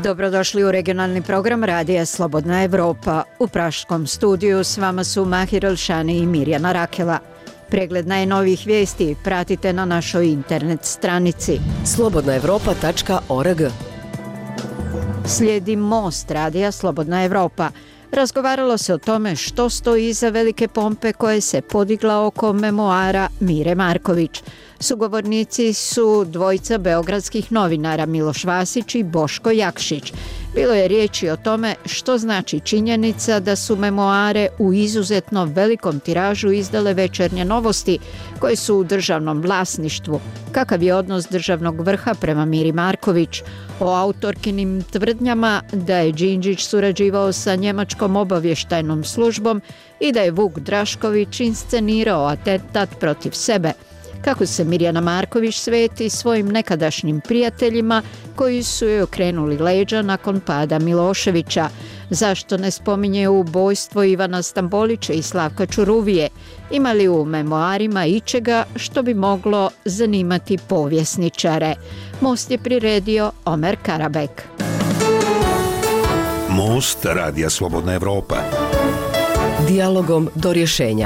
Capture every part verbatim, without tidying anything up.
Dobrodošli u regionalni program Radija Slobodna Evropa. U praškom studiju s vama su Mahir Elšani i Mirjana Rakela. Pregled najnovijih vijesti pratite na našoj internet stranici slobodna evropa tačka org. Slijedi Most Radija Slobodna Evropa. Razgovaralo se o tome što stoji iza velike pompe koje se podigla oko memoara Mire Marković. Sugovornici su dvojica beogradskih novinara Miloš Vasić i Boško Jakšić. Bilo je riječi o tome što znači činjenica da su memoare u izuzetno velikom tiražu izdale Večernje novosti koje su u državnom vlasništvu. Kakav je odnos državnog vrha prema Miri Marković? O autorkinim tvrdnjama da je Đinđić surađivao sa njemačkom obavještajnom službom i da je Vuk Drašković inscenirao atentat protiv sebe. Kako se Mirjana Marković sveti svojim nekadašnjim prijateljima koji su joj okrenuli leđa nakon pada Miloševića? Zašto ne spominje ubojstvo Ivana Stambolića i Slavka Čuruvije? Ima li u memoarima ičega što bi moglo zanimati povjesničare? Most je priredio Omer Karabek. Most Radija Slobodna Evropa. Dijalogom do rješenja.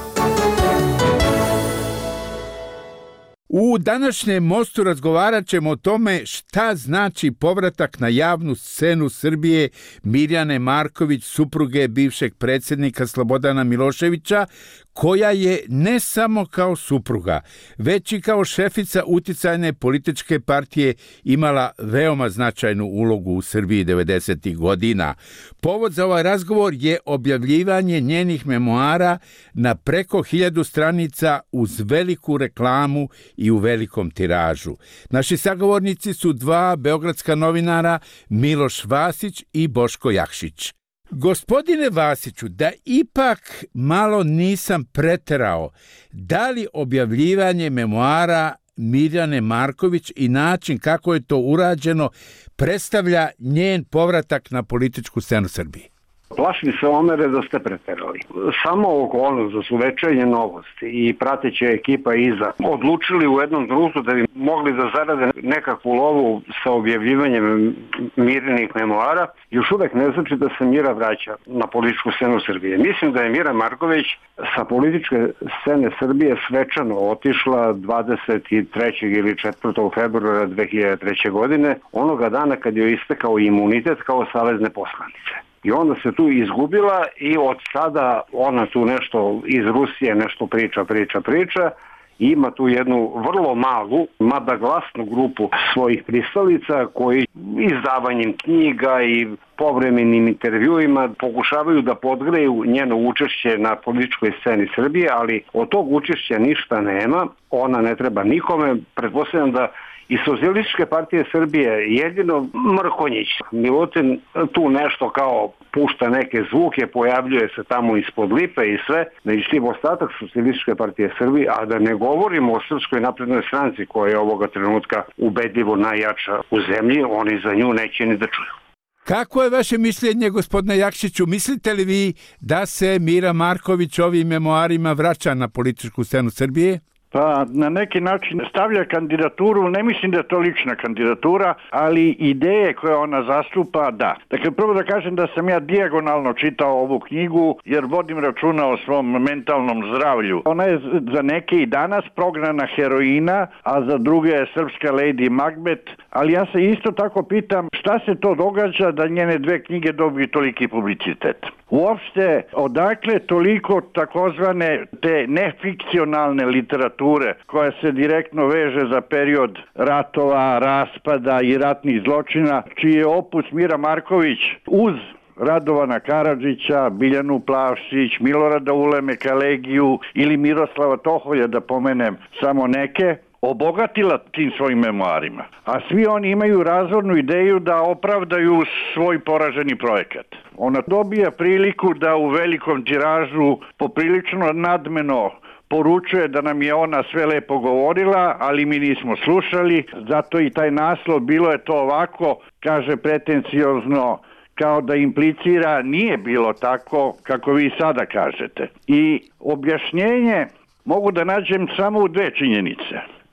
U današnjem Mostu razgovarat ćemo o tome šta znači povratak na javnu scenu Srbije Mirjane Marković, supruge bivšeg predsjednika Slobodana Miloševića, koja je ne samo kao supruga, već i kao šefica uticajne političke partije imala veoma značajnu ulogu u Srbiji devedesetih godina. Povod za ovaj razgovor je objavljivanje njenih memoara na preko hiljadu stranica uz veliku reklamu i u velikom tiražu. Naši sagovornici su dva beogradska novinara, Miloš Vasić i Boško Jakšić. Gospodine Vasiću, da ipak malo nisam preterao, da li objavljivanje memoara Mirjane Marković i način kako je to urađeno predstavlja njen povratak na političku scenu Srbije? Plašim se, Omere, da ste preterali. Samo okolnost da su Večernje novosti i prateća ekipa iza odlučili u jednom trenutku da bi mogli da zarade nekakvu lovu sa objavljivanjem Mirinih memoara, još uvek ne znači da se Mira vraća na političku scenu Srbije. Mislim da je Mira Marković sa političke scene Srbije svečano otišla dvadeset trećeg ili četvrtog februara dve hiljade treće. godine, onoga dana kad je istekao imunitet kao savezne poslanice. I onda se tu izgubila i od sada ona tu nešto iz Rusije nešto priča, priča, priča. I ima tu jednu vrlo malu, mada glasnu grupu svojih pristalica koji izdavanjem knjiga i povremenim intervjuima pokušavaju da podgreju njeno učešće na političkoj sceni Srbije, ali od tog učešća ništa nema, ona ne treba nikome. Pretpostavljam da i Socijalističke partije Srbije jedino Mrkonjić. Milutin tu nešto kao pušta neke zvuke, pojavljuje se tamo ispod lipe i sve. Međutim, ostatak Socijalističke partije Srbije, a da ne govorimo o Srpskoj naprednoj stranci koja je ovoga trenutka ubedljivo najjača u zemlji, oni za nju neće ni da čuju. Kako je vaše mišljenje, gospodine Jakšiću? Mislite li vi da se Mira Marković ovim memoarima vraća na političku scenu Srbije? Pa na neki način stavlja kandidaturu, ne mislim da je to lična kandidatura, ali ideje koje ona zastupa, da. Dakle, prvo da kažem da sam ja dijagonalno čitao ovu knjigu, jer vodim računa o svom mentalnom zdravlju. Ona je za neke i danas prognana heroina, a za druge je srpska Lady Macbeth, ali ja se isto tako pitam šta se to događa da njene dve knjige dobiju toliki publicitet. Uopšte, odakle toliko takozvane te nefikcionalne literature koja se direktno veže za period ratova, raspada i ratnih zločina, čiji je opus Mira Marković uz Radovana Karadžića, Biljanu Plavšić, Milorada Ulemeka Legiju ili Miroslava Toholja, da pomenem samo neke, obogatila tim svojim memoarima. A svi oni imaju razvornu ideju da opravdaju svoj poraženi projekat. Ona dobija priliku da u velikom tiražu poprilično nadmeno poručuje da nam je ona sve lepo govorila, ali mi nismo slušali, zato i taj naslov bilo je to ovako, kaže pretenciozno, kao da implicira nije bilo tako kako vi sada kažete. I objašnjenje mogu da nađem samo u dve činjenice.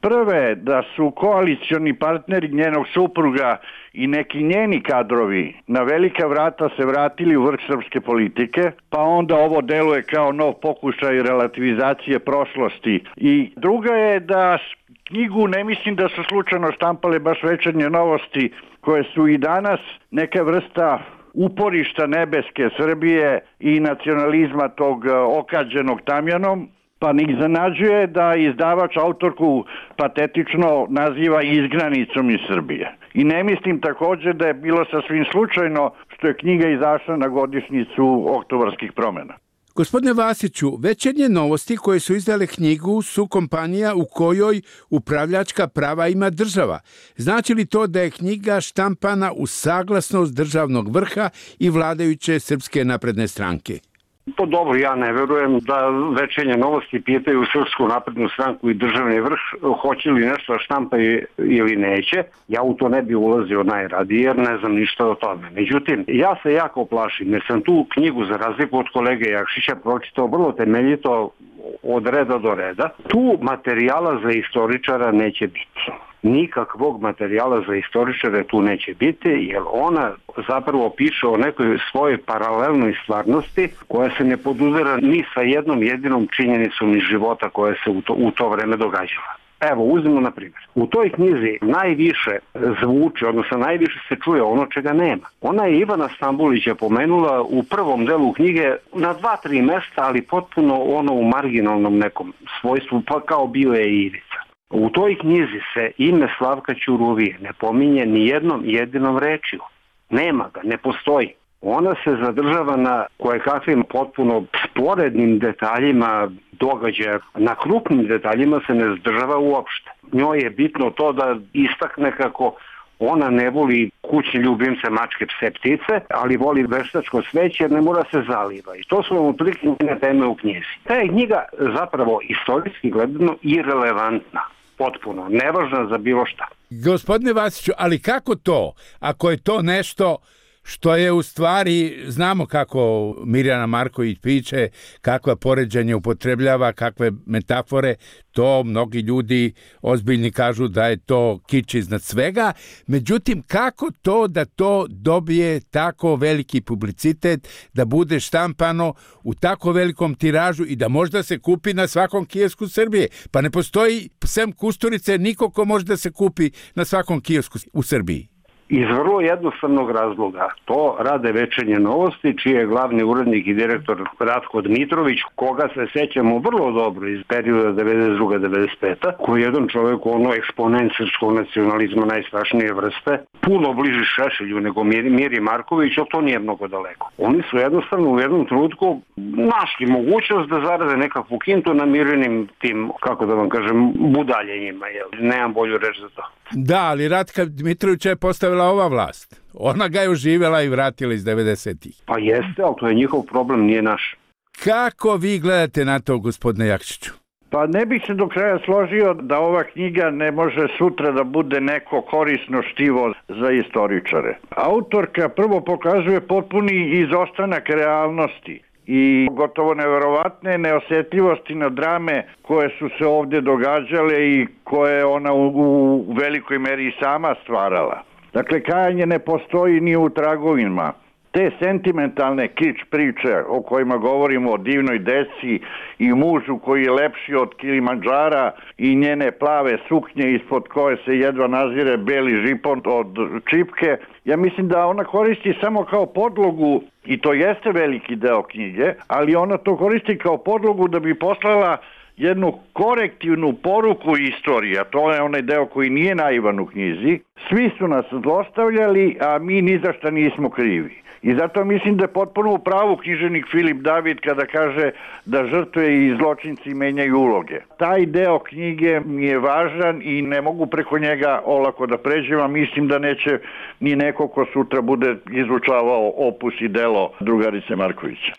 Prve, da su koalicioni partneri njenog supruga i neki njeni kadrovi na velika vrata se vratili u vrh srpske politike, pa onda ovo deluje kao nov pokušaj relativizacije prošlosti. I druga je da knjigu ne mislim da su slučajno štampale baš Večernje novosti, koje su i danas neka vrsta uporišta nebeske Srbije i nacionalizma tog okađenog tamjanom, pa ne iznenađuje da izdavač autorku patetično naziva izgranicom iz Srbije. I ne mislim također da je bilo sasvim slučajno što je knjiga izašla na godišnjicu oktobarskih promjena. Gospodine Vasiću, Večernje novosti koje su izdale knjigu su kompanija u kojoj upravljačka prava ima država. Znači li to da je knjiga štampana u saglasnost državnog vrha i vladajuće Srpske napredne stranke? To dobro, ja ne verujem da Večernje novosti pitaju Srpsku naprednu stranku i državni vrh hoće li nešto štampaju ili neće. Ja u to ne bi ulazio najradije jer ne znam ništa o tome. Međutim, ja se jako plašim jer sam tu knjigu za razliku od kolege Jakšića pročitao vrlo temeljito od reda do reda. Tu materijala za istoričara neće biti. Nikakvog materijala za istoričare tu neće biti, jer ona zapravo piše o nekoj svojoj paralelnoj stvarnosti koja se ne podudara ni sa jednom jedinom činjenicom iz života koja se u to, u to vreme događala. Evo, uzmimo na primjer. U toj knjizi najviše zvuči, odnosno najviše se čuje ono čega nema. Ona je Ivana Stambulića pomenula u prvom delu knjige na dva, tri mesta, ali potpuno ono u marginalnom nekom svojstvu, pa kao bio je i Ivica. U toj knjizi se ime Slavka Ćuruvije ne pominje ni jednom jedinom rečju. Nema ga, ne postoji. Ona se zadržava na kojekakvim potpuno sporednim detaljima događaja. Na krupnim detaljima se ne zadržava uopšte. Njoj je bitno to da istakne kako ona ne voli kućni ljubimce, mačke, pse, ptice, ali voli veštačko sveće jer ne mora se zaliva. I to su vam otprilike njene teme u knjizi. Ta je knjiga zapravo istorijski gledano irelevantna. Potpuno, nevažna za bilo šta. Gospodine Vasiću, ali kako to? Ako je to nešto što je u stvari, znamo kako Mirjana Marković piše, kakva poređenja upotrebljava, kakve metafore, to mnogi ljudi ozbiljni kažu da je to kič iznad svega. Međutim, kako to da to dobije tako veliki publicitet, da bude štampano u tako velikom tiražu i da možda se kupi na svakom kiosku Srbije? Pa ne postoji, sem Kusturice, niko ko može da se kupi na svakom kiosku u Srbiji. Iz vrlo jednostavnog razloga. To rade Večernje novosti, čiji je glavni urednik i direktor Ratko Dmitrović, koga se sećamo vrlo dobro iz perioda devedeset druga do devedeset peta koji je jedan čovjek ono eksponent srpskog nacionalizma najstrašnije vrste, puno bliži Šešelju nego Miri, Miri Marković, ali to nije mnogo daleko. Oni su jednostavno u jednom trenutku našli mogućnost da zarade nekakvu kintu na Mirinim tim, kako da vam kažem, budaljenjima. Jel? Nemam bolju reč za to. Da, ali Ratka Dmitrovića je postavila ova vlast. Ona ga je oživjela i vratila iz devedesetih. Pa jeste, ali to je njihov problem, nije naš. Kako vi gledate na to, gospodine Jakšiću? Pa ne bih se do kraja složio da ova knjiga ne može sutra da bude neko korisno štivo za istoričare. Autorka prvo pokazuje potpuni izostanak realnosti i gotovo neverovatne neosjetljivosti na drame koje su se ovdje događale i koje ona u, u velikoj meri i sama stvarala. Dakle, kajanje ne postoji ni u tragovima. Te sentimentalne kič priče o kojima govorimo o divnoj deci i mužu koji je lepši od Kilimandžara i njene plave suknje ispod koje se jedva nazire beli žipon od čipke, ja mislim da ona koristi samo kao podlogu, i to jeste veliki deo knjige, ali ona to koristi kao podlogu da bi poslala jednu korektivnu poruku istorije, a to je onaj deo koji nije naivan u knjizi. Svi su nas zlostavljali, a mi ni za šta nismo krivi. I zato mislim da je potpuno u pravu književnik Filip David kada kaže da žrtve i zločinci menjaju uloge. Taj deo knjige mi je važan i ne mogu preko njega olako da pređem, a mislim da neće ni neko ko sutra bude izučavao opus i delo drugarice Markovića.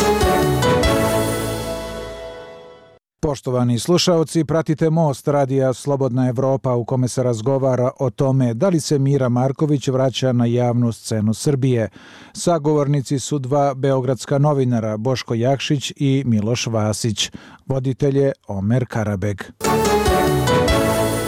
Poštovani slušaoci, pratite Most radija Slobodna Evropa u kome se razgovara o tome da li se Mira Marković vraća na javnu scenu Srbije. Sagovornici su dva beogradska novinara, Boško Jakšić i Miloš Vasić. Voditelj je Omer Karabeg.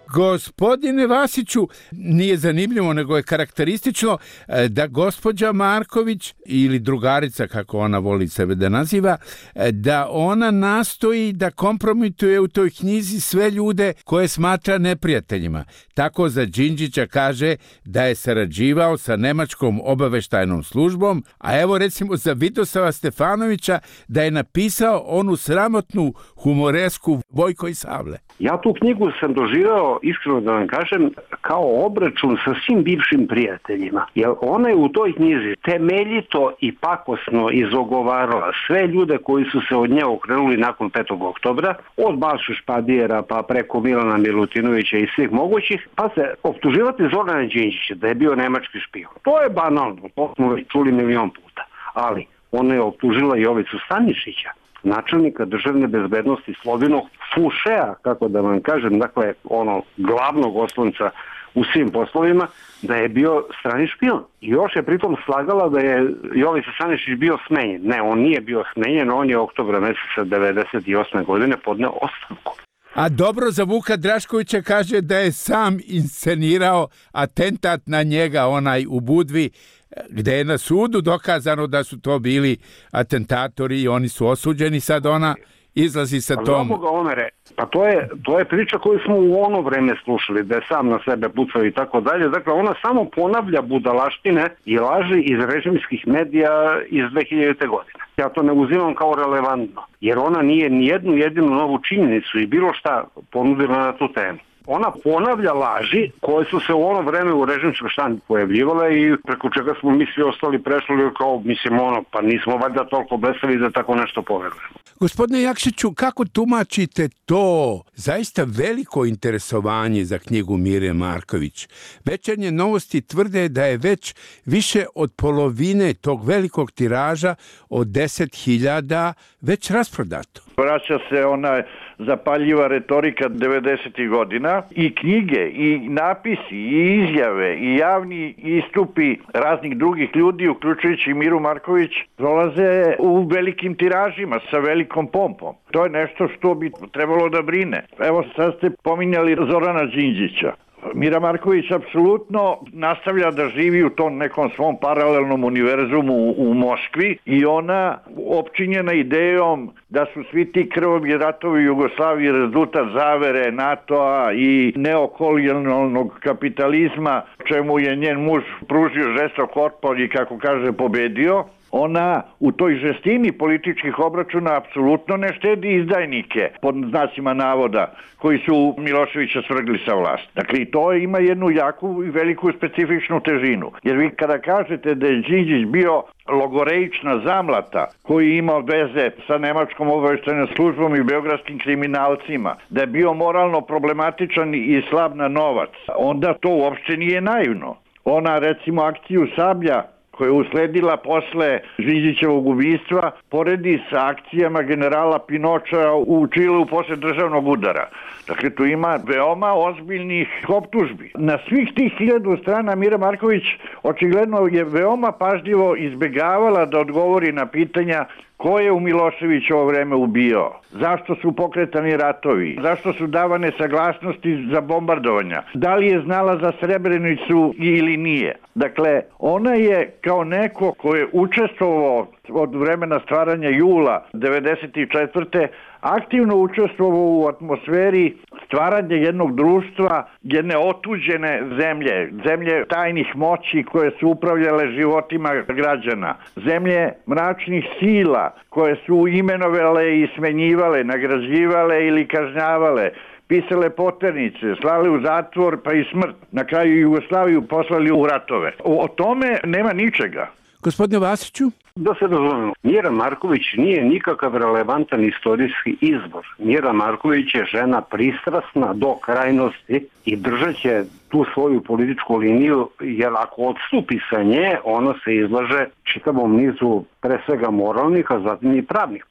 Gospodine Vasiću, nije zanimljivo, nego je karakteristično da gospođa Marković, ili drugarica, kako ona voli sebe da naziva, da ona nastoji da kompromituje u toj knjizi sve ljude koje smatra neprijateljima. Tako za Đinđića kaže da je sarađivao sa nemačkom obaveštajnom službom, a evo recimo za Vidosava Stefanovića da je napisao onu sramotnu humoresku Vojko i Savle. Ja tu knjigu sam doživao, iskreno da vam kažem, kao obračun sa svim bivšim prijateljima. Jer ona je u toj knjizi temeljito i pakosno izogovarala sve ljude koji su se od nje okrenuli nakon petog oktobra, od Balšu Špadijera pa preko Milana Milutinovića i svih mogućih, pa se optuživati Zorana Đinđića da je bio nemački špijun. To je banalno, to smo već čuli milion puta. Ali ona je optužila Jovicu Stanišića, načelnika državne bezbednosti, Slovinog fušeja, kako da vam kažem, dakle, ono, glavnog oslonca u svim poslovima, da je bio strani špijun. I još je pritom slagala da je Jovica Stanišić bio smenjen. Ne, on nije bio smenjen, on je oktobra meseca devedeset osme godine podneo ostavku. A dobro za Vuka Draškovića kaže da je sam inscenirao atentat na njega, onaj u Budvi, gde je na sudu dokazano da su to bili atentatori i oni su osuđeni. Sad ona izlazi sa tom... Ga, Omere, pa to je, to je priča koju smo u ono vreme slušali, da je sam na sebe pucao i tako dalje. Dakle, ona samo ponavlja budalaštine i laži iz režimskih medija iz dve hiljadite godine. Ja to ne uzimam kao relevantno, jer ona nije ni jednu jedinu novu činjenicu i bilo šta ponudila na tu temu. Ona ponavlja laži koje su se u ono vreme u režimskoj štampi pojavljivale i preko čega smo mi svi ostali prešli kao, mislim, ono, pa nismo valjda toliko blesavi da tako nešto poverujemo. Gospodine Jakšiću, kako tumačite to zaista veliko interesovanje za knjigu Mire Marković? Večernje novosti tvrde da je već više od polovine tog velikog tiraža od deset hiljada već rasprodato. Vraća se ona zapaljiva retorika devedesetih godina i knjige, i napisi, i izjave, i javni istupi raznih drugih ljudi, uključujući Miru Marković, prolaze u velikim tiražima sa velikom pompom. To je nešto što bi trebalo da brine. Evo sad ste pominjali Zorana Đinđića. Mira Marković apsolutno nastavlja da živi u tom nekom svom paralelnom univerzumu u Moskvi i ona opčinjena idejom da su svi ti krvavi ratovi u Jugoslaviji rezultat zavere NATO-a i neokolonijalnog kapitalizma, čemu je njen muž pružio žestok otpor i, kako kaže, pobedio. Ona u toj žestini političkih obračuna apsolutno ne štedi izdajnike, pod znacima navoda, koji su Miloševića svrgli sa vlasti. Dakle, to ima jednu jaku i veliku specifičnu težinu. Jer vi kada kažete da je Đinđić bio logoreična zamlata koji ima veze sa nemačkom obaveštajnom službom i beogradskim kriminalcima, da je bio moralno problematičan i slab na novac, onda to uopšte nije naivno. Ona, recimo, akciju Sablja, koja je usledila posle Đinđićevog ubistva, poredi sa akcijama generala Pinoča u Čileu posle državnog udara. Dakle, tu ima veoma ozbiljnih optužbi. Na svih tih hiljadu strana Mira Marković očigledno je veoma pažljivo izbegavala da odgovori na pitanja ko je u Miloševićevo vreme ubio, zašto su pokretani ratovi, zašto su davane saglasnosti za bombardovanja, da li je znala za Srebrenicu ili nije. Dakle, ona je kao neko ko je učestvovao od vremena stvaranja jula devedeset četvrte aktivno učestvovao u atmosferi stvaranja jednog društva, jedne otuđene zemlje, zemlje tajnih moći koje su upravljale životima građana, zemlje mračnih sila koje su imenovale i smenjivale, nagrađivale ili kažnjavale, pisale poternice, slale u zatvor pa i smrt, na kraju Jugoslaviju poslali u ratove. O tome nema ničega. Gospodine Vasiću? Da se razumemo, Mira Marković nije nikakav relevantan istorijski izbor. Mira Marković je žena pristrasna do krajnosti i držat će tu svoju političku liniju, jer ako odstupi sa nje, ono se izlaže čitavom nizu pre svega moralnih, a zatim i pravnih posljedica.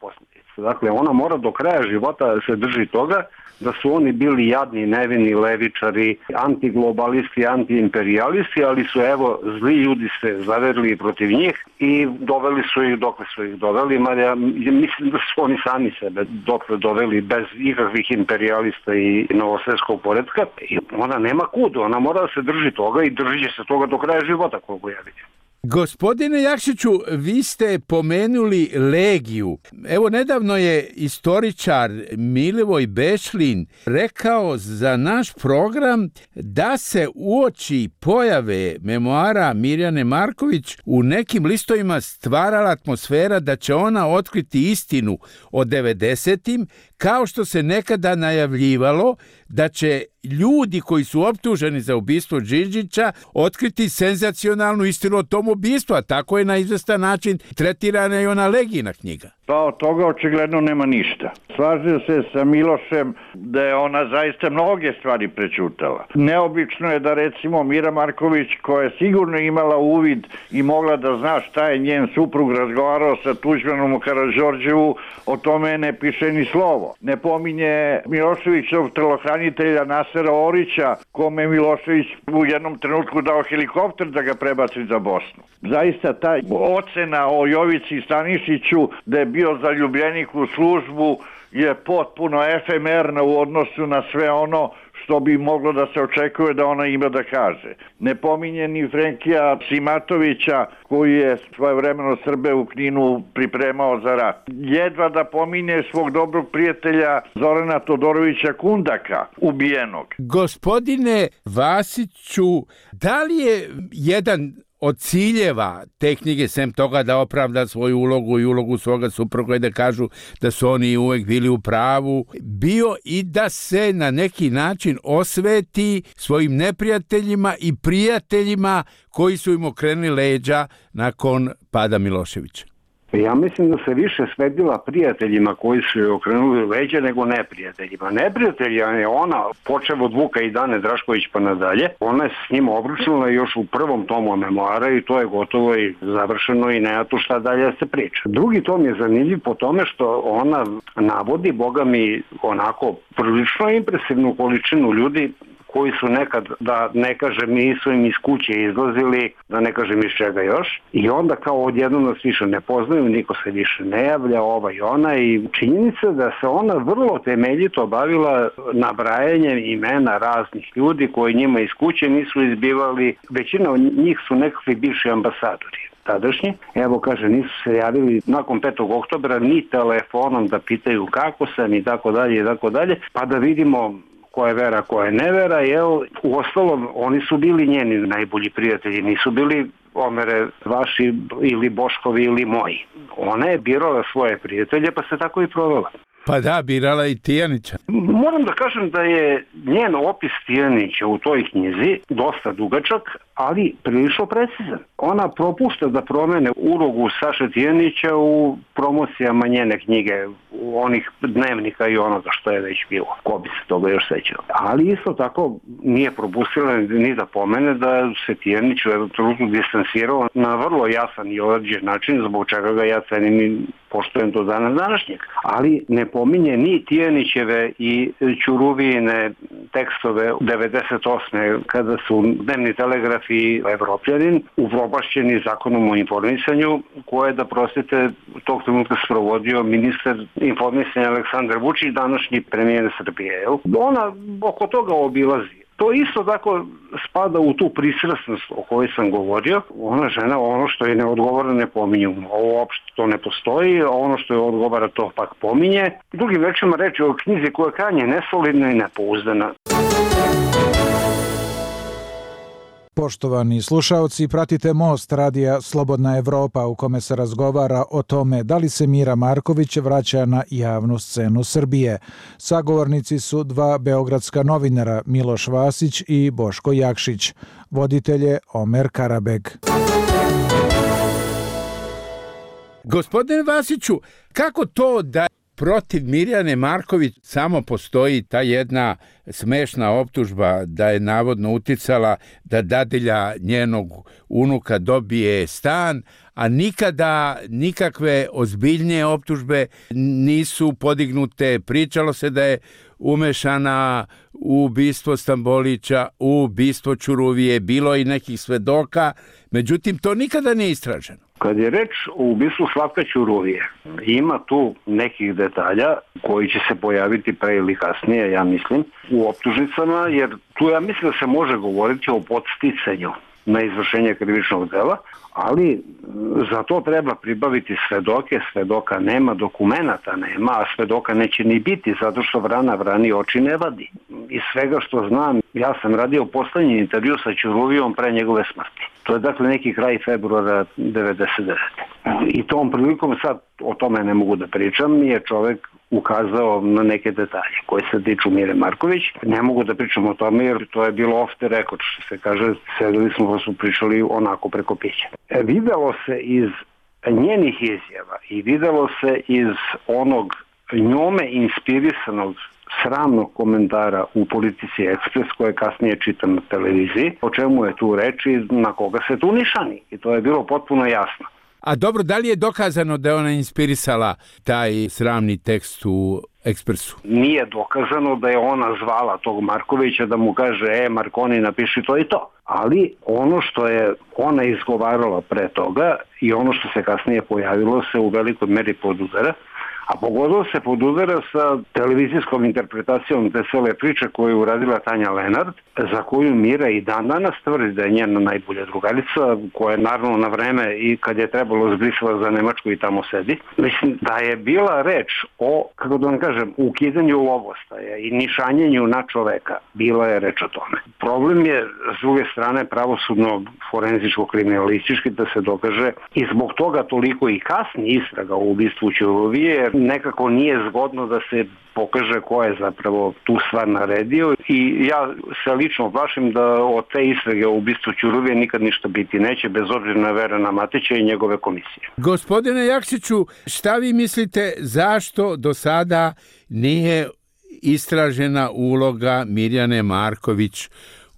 Dakle, ona mora do kraja života da se drži toga da su oni bili jadni, nevini levičari, antiglobalisti, antiimperijalisti, ali su, evo, zli ljudi se zaverili protiv njih i doveli su ih dokle su ih doveli, mada ja mislim da su oni sami sebe dokle doveli bez ikakvih imperijalista i novosvetskog poretka. I ona nema kud, ona mora da se drži toga i drži se toga do kraja života, koliko ja vidim. Gospodine Jakšiću, vi ste pomenuli Legiju. Evo, nedavno je istoričar Milivoj Bešlin rekao za naš program da se uoči pojave memoara Mirjane Marković u nekim listovima stvarala atmosfera da će ona otkriti istinu o devedesetim, kao što se nekada najavljivalo da će ljudi koji su optuženi za ubistvo Đinđića otkriti senzacionalnu istinu o tom ubistvu, a tako je na izvestan način tretirana i ona Legijina knjiga. Pa od toga očigledno nema ništa. Slažem se sa Milošem da je ona zaista mnoge stvari prećutala. Neobično je da recimo Mira Marković, koja je sigurno imala uvid i mogla da zna šta je njen suprug razgovarao sa Tuđmanom u Karađorđevu, o tome ne piše ni slovo. Ne pominje Miloševićov telohranitelja Nasera Orića, kome je Milošević u jednom trenutku dao helikopter da ga prebaci za Bosnu. Zaista ta ocena o Jovici Stanišiću da je bio zaljubljenik u službu je potpuno efemerna u odnosu na sve ono što bi moglo da se očekuje da ona ima da kaže. Ne pominje ni Frenkija Simatovića, koji je svojevremeno Srbe u Kninu pripremao za rat. Jedva da pominje svog dobrog prijatelja Zorana Todorovića Kundaka, ubijenog. Gospodine Vasiću, da li je jedan od ciljeva te knjige, sem toga da opravda svoju ulogu i ulogu svoga supruga i da kažu da su oni uvek bili u pravu, bio i da se na neki način osveti svojim neprijateljima i prijateljima koji su im okrenuli leđa nakon pada Miloševića? Ja mislim da se više svedila prijateljima koji su joj okrenuli leđa nego neprijateljima. Neprijatelja je ona, počev od Vuka i Dane Drašković pa nadalje, ona je s njim obračunala još u prvom tomu memoara i to je gotovo i završeno i nema tu šta dalje da se priča. Drugi tom je zanimljiv po tome što ona navodi, boga mi, onako prilično impresivnu količinu ljudi koji su nekad, da ne kažem, nisu im iz kuće izlazili, da ne kažem iz čega još. I onda kao odjednom nas više ne poznaju, niko se više ne javlja, ova i ona. I činjenica da se ona vrlo temeljito bavila nabrajanjem imena raznih ljudi koji njima iz kuće nisu izbivali. Većina od njih su nekakvi bivši ambasadori tadašnji. Evo, kaže, nisu se javili nakon petog oktobra ni telefonom da pitaju kako sam i tako dalje i tako dalje, pa da vidimo ko je vera, ko je nevera, jel, u ostalom, oni su bili njeni najbolji prijatelji, nisu bili Omere vaši ili Boškovi ili moji. Ona je birala svoje prijatelje, pa se tako i provela. Pa da, birala i Tijanića. Moram da kažem da je njen opis Tijanića u toj knjizi dosta dugačak, ali prilično precizan. Ona propušta da promene ulogu Saše Tijanića u promocijama njene knjige, u onih dnevnika i onoga što je već bilo. Ko bi se toga još sećao. Ali isto tako nije propustila ni da pomene da se Tijanić u jednom trenutku distansirao na vrlo jasan i određen način, zbog čega ga ja cenim i poštujem do dana današnjeg. Ali ne pominje ni Tijanićeve i Ćuruvijine tekstove devedeset osme kada su Dnevni telegraf i Evropljanin upropašćeni zakonom o informisanju koje, da prostite, tog trenutka sprovodio ministar informisanja Aleksandar Vučić, današnji premijer Srbije. Ona oko toga obilazi. To isto tako spada u tu pristrasnost o kojoj sam govorio. Ona žena, ono što je ne odgovara ne pominju. Ovo uopšte to ne postoji, a ono što je odgovara to pak pominje. Drugim rečima reći o knjizi koja je krajnje nesolidna i nepouzdana. Poštovani slušaoci, pratite Most radija Slobodna Evropa u kome se razgovara o tome da li se Mira Marković vraća na javnu scenu Srbije. Sagovornici su dva beogradska novinara, Miloš Vasić i Boško Jakšić. Voditelj je Omer Karabeg. Gospodine Vasiću, kako to da protiv Mirjane Marković samo postoji ta jedna smešna optužba da je navodno uticala da dadilja njenog unuka dobije stan, a nikada nikakve ozbiljnije optužbe nisu podignute. Pričalo se da je umešana u ubistvo Stambolića, u ubistvo Ćuruvije, bilo i nekih svedoka, međutim to nikada nije istraženo. Kad je reč o ubistvu Slavka Ćuruvije, ima tu nekih detalja koji će se pojaviti pre ili kasnije, ja mislim, u optužnicama, jer tu ja mislim da se može govoriti o podsticanju na izvršenje krivičnog dela, ali za to treba pribaviti svedoke, svedoka nema, dokumenata nema, a svedoka neće ni biti, zato što vrana vrani oči ne vadi. Iz svega što znam, ja sam radio poslednji intervju sa Ćuruvijom pre njegove smrti. To je dakle neki kraj februara devedeset devete. I tom prilikom, sad o tome ne mogu da pričam, je čovek ukazao na neke detalje koje se tiču Mire Marković. Ne mogu da pričam o tome jer to je bilo off the record, što se kaže, sedeli smo pa su pričali onako preko pića. E, videlo se iz njenih izjava i videlo se iz onog njome inspirisanog sramnog komentara u Politici Ekspres koje kasnije čitam na televiziji, o čemu je tu reči, na koga se tu nišani. I to je bilo potpuno jasno. A dobro, da li je dokazano da je ona inspirisala taj sramni tekst u Ekspresu? Nije dokazano da je ona zvala tog Markovića da mu kaže, e, Markoni, napiši to i to. Ali ono što je ona izgovarala pre toga i ono što se kasnije pojavilo se u velikoj meri podudara, a pogotovo se podudara sa televizijskom interpretacijom te cele priče koju je uradila Tanja Lenard, za koju Mira i dan danas tvrdi da je njena najbolja drugarica, koja je naravno na vreme i kad je trebalo zbrisala za Nemačku i tamo sedi. Mislim da je bila reč o, kako da vam kažem, ukidanju lovostaja i nišanjenju na čoveka. Bila je reč o tome. Problem je, s druge strane, pravosudno forenzičko-kriminalistički da se dokaže i zbog toga toliko i kasni istraga u ubistvu Ćuruvije, jer nekako nije zgodno da se pokaže ko je zapravo tu stvar naredio i ja se lično plašim da od te istrage o ubistvu Ćuruvije nikad ništa biti neće, bez obzira na Verana Matića i njegove komisije. Gospodine Jakšiću, šta vi mislite zašto do sada nije istražena uloga Mirjane Marković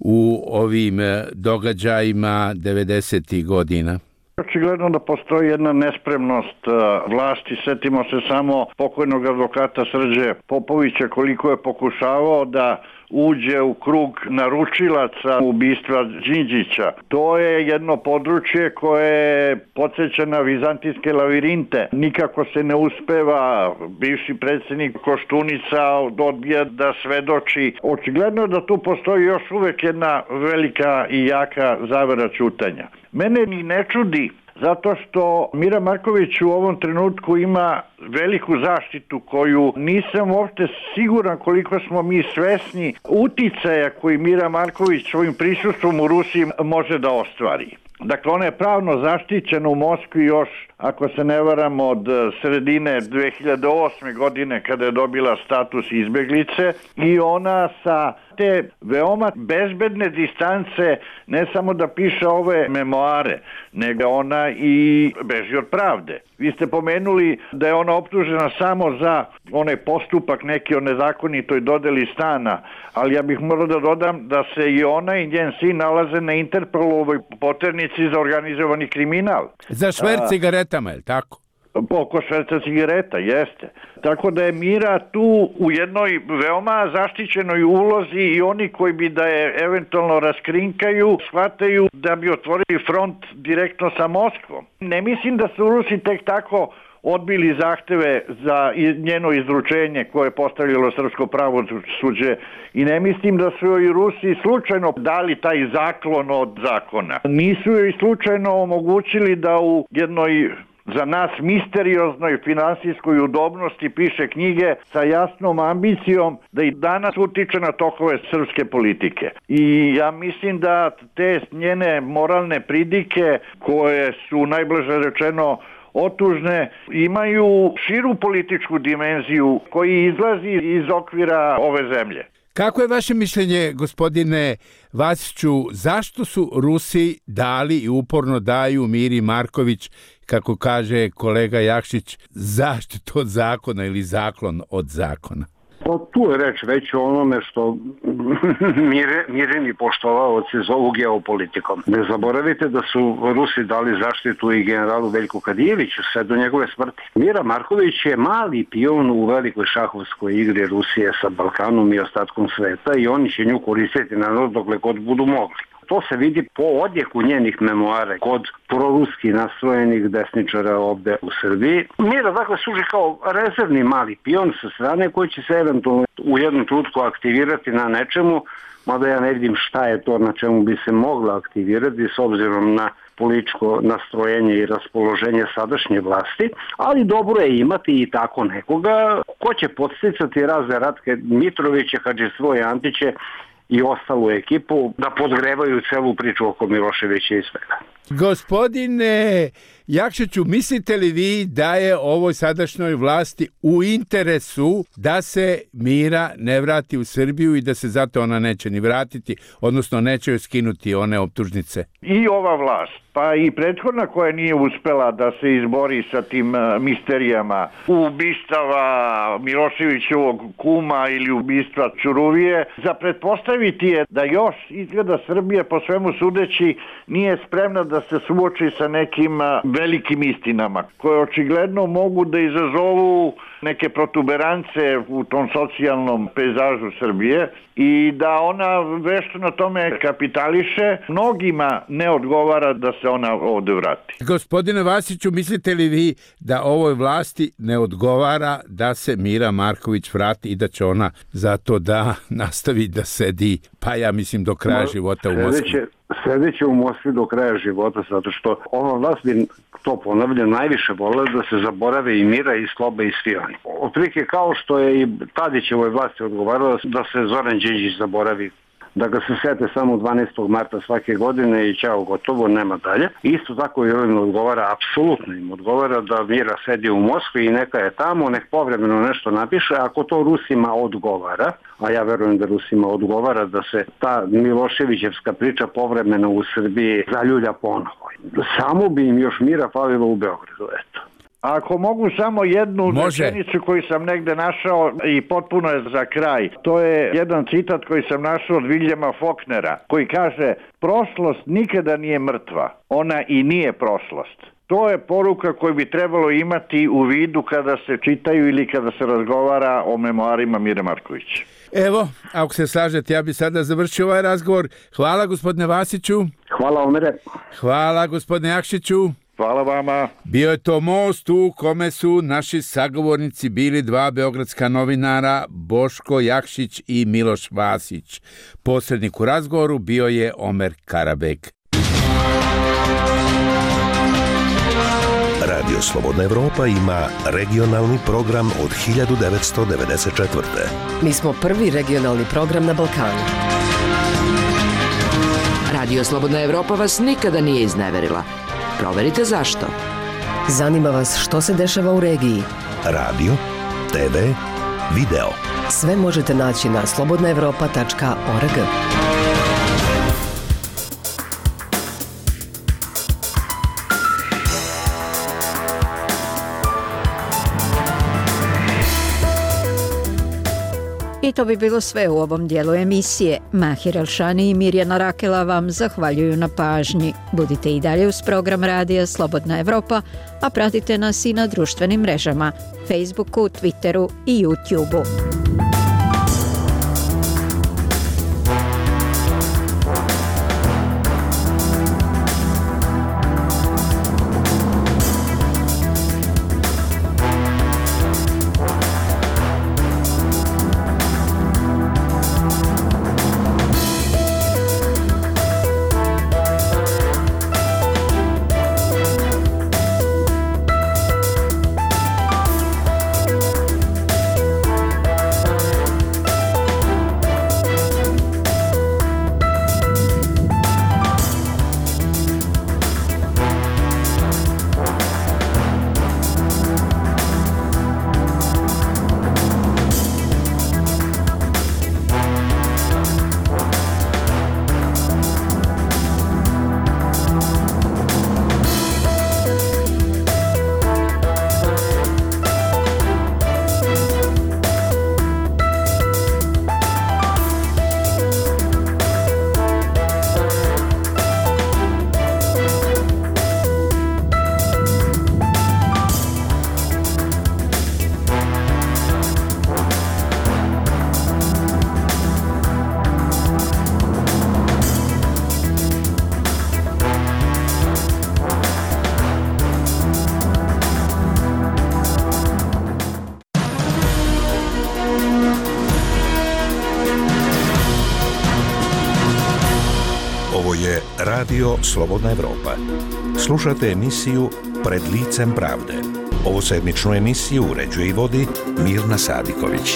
u ovim događajima devedesetih godina? Očigledno da postoji jedna nespremnost vlasti. Setimo se samo pokojnog advokata Srđe Popovića koliko je pokušavao da uđe u krug naručilaca ubistva Đinđića. To je jedno područje koje podsjeća na vizantijske lavirinte. Nikako se ne uspeva, bivši predsjednik Koštunica odbija da svedoči. Očigledno je da tu postoji još uvek jedna velika i jaka zavera ćutanja. Mene ni ne čudi zato što Mira Marković u ovom trenutku ima veliku zaštitu koju nisam uopšte siguran koliko smo mi svesni uticaja koji Mira Marković svojim prisustvom u Rusiji može da ostvari. Dakle, ona je pravno zaštićena u Moskvi još, ako se ne varam, od sredine dve hiljade osme godine kada je dobila status izbeglice i ona sa te veoma bezbedne distance ne samo da piše ove memoare, nego ona i beži od pravde. Vi ste pomenuli da je ona optužena samo za onaj postupak neki o nezakonitoj dodeli stana, ali ja bih morao da dodam da se i ona i njen sin nalaze na Interpolovoj poternici za organizovani kriminal. Za šverc cigaretama, je li tako? Oko šverca cigareta, jeste. Tako da je Mira tu u jednoj veoma zaštićenoj ulozi i oni koji bi da je eventualno raskrinkaju, shvataju da bi otvorili front direktno sa Moskvom. Ne mislim da su Rusi tek tako odbili zahteve za njeno izručenje koje je postavljalo srpsko pravosuđe i ne mislim da su joj Rusi slučajno dali taj zaklon od zakona. Nisu joj slučajno omogućili da u jednoj za nas misterioznoj finansijskoj udobnosti piše knjige sa jasnom ambicijom da i danas utiče na tokove srpske politike. I ja mislim da te njene moralne pridike koje su najbliže rečeno otužne, imaju širu političku dimenziju koji izlazi iz okvira ove zemlje. Kako je vaše mišljenje, gospodine Vasiću, zašto su Rusi dali i uporno daju Miri Marković, kako kaže kolega Jakšić, zaštitu od zakona ili zaklon od zakona? Pa tu je reč već o onome što mire, mireni poštovaoci zovu geopolitikom. Ne zaboravite da su Rusi dali zaštitu i generalu Veljku Kadijeviću sve do njegove smrti. Mira Marković je mali pion u velikoj šahovskoj igri Rusije sa Balkanom i ostatkom sveta i oni će nju koristiti na dokle god budu mogli. To se vidi po odjeku njenih memoara kod proruski nastrojenih desničara ovde u Srbiji. Mira dakle služi kao rezervni mali pion sa strane koji će se eventualno u jednom trenutku aktivirati na nečemu, mada ja ne vidim šta je to na čemu bi se mogla aktivirati s obzirom na političko nastrojenje i raspoloženje sadašnje vlasti, ali dobro je imati i tako nekoga ko će podsticati razne Ratke Mitroviće, Hadžisvoje Antiće i ostalu ekipu da podgrevaju celu priču oko Miloševića i svega. Gospodine Jakšiću, mislite li vi da je ovoj sadašnjoj vlasti u interesu da se Mira ne vrati u Srbiju i da se zato ona neće ni vratiti, odnosno neće joj skinuti one optužnice? I ova vlast, pa i prethodna koja nije uspela da se izbori sa tim misterijama ubistava Miloševićevog kuma ili ubistva Ćuruvije, za pretpostaviti je da još izgleda Srbija po svemu sudeći nije spremna da se suoči sa nekim velikim istinama koje očigledno mogu da izazovu neke protuberance u tom socijalnom pejzažu Srbije i da ona vešto na tome kapitališe. Mnogima ne odgovara da se ona ovde vrati. Gospodine Vasiću, mislite li vi da ovoj vlasti ne odgovara da se Mira Marković vrati i da će ona zato da nastavi da sedi, pa ja mislim do kraja no, života u Moskvi? Sedeće u Moskvi do kraja života, zato što ova vlast bi, to ponavljam, najviše volila da se zaborave i Mira i Sloba i svi oni. Otprilike kao što je i Tadićevoj vlasti odgovarala da se Zoran Đinđić zaboravi, da ga se sete samo dvanaestog marta svake godine i ćao, gotovo, nema dalje. Isto tako i ovim odgovara, apsolutno im odgovara da Mira sedi u Moskvi i neka je tamo, nek povremeno nešto napiše, ako to Rusima odgovara, a ja verujem da Rusima odgovara da se ta Miloševićevska priča povremeno u Srbiji zaljulja ponovo. Samo bi im još Mira falilo u Beogradu, eto. Ako mogu samo jednu rečenicu koju sam negde našao i potpuno je za kraj. To je jedan citat koji sam našao od Viljama Foknera koji kaže: prošlost nikada nije mrtva, ona i nije prošlost. To je poruka koju bi trebalo imati u vidu kada se čitaju ili kada se razgovara o memoarima Mire Marković. Evo, ako se slažete, ja bi sada završio ovaj razgovor. Hvala gospodine Vasiću. Hvala Omere. Hvala gospodine Jakšiću. Hvala vama. Bio je to most u kome su naši sagovornici bili dva beogradska novinara, Boško Jakšić i Miloš Vasić. Posrednik u razgovoru bio je Omer Karabek. Radio Slobodna Evropa ima regionalni program od hiljadu devetsto devedeset četvrte. Mi smo prvi regionalni program na Balkanu. Radio Slobodna Evropa vas nikada nije izneverila. Proverite zašto. Zanima vas što se dešava u regiji. Radio, te ve, video. Sve možete naći na slobodna evropa tačka org. I to bi bilo sve u ovom dijelu emisije. Mahir Elšani i Mirjana Rakela vam zahvaljuju na pažnji. Budite i dalje uz program radija Slobodna Evropa, a pratite nas i na društvenim mrežama, Facebooku, Twitteru i YouTubeu. Radio Slobodna Evropa. Slušate emisiju Pred licem pravde. Ovo sedmičnu emisiju uređuje i vodi Mirna Sadiković.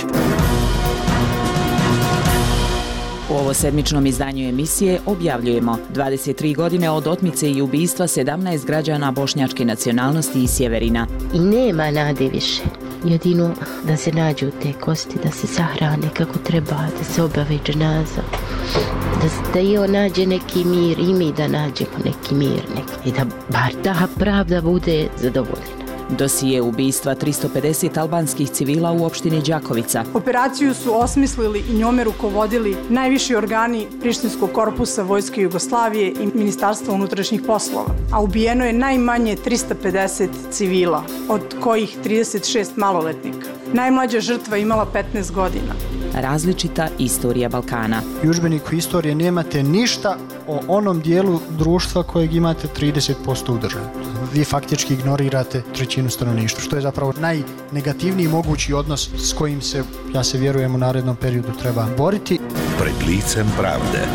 U ovo sedmičnom izdanju emisije objavljujemo dvadeset tri godine od otmice i ubistva sedamnaest građana bošnjačke nacionalnosti iz Sjeverina. I nema nade više. Jedino da se nađu te kosti, da se sahrane kako treba, da se obave dženaza, da, da i on nađe neki mir i mi da nađemo neki mir neki. I da bar ta pravda bude zadovoljena. Dosije ubistva tristo pedeset albanskih civila u opštini Đakovica. Operaciju su osmislili i njome rukovodili najviši organi Prištinskog korpusa Vojske Jugoslavije i Ministarstva unutrašnjih poslova, a ubijeno je najmanje tristo pedeset civila, od kojih trideset šest maloletnika. Najmlađa žrtva imala petnaest godina. Različita istorija Balkana. U udžbeniku istorije nemate ništa o onom dijelu društva kojeg imate trideset posto u državi. Vi faktički ignorirate trećinu stanovništva, što je zapravo najnegativniji mogući odnos s kojim se, ja se vjerujem, u narednom periodu treba boriti. Pred licem pravde.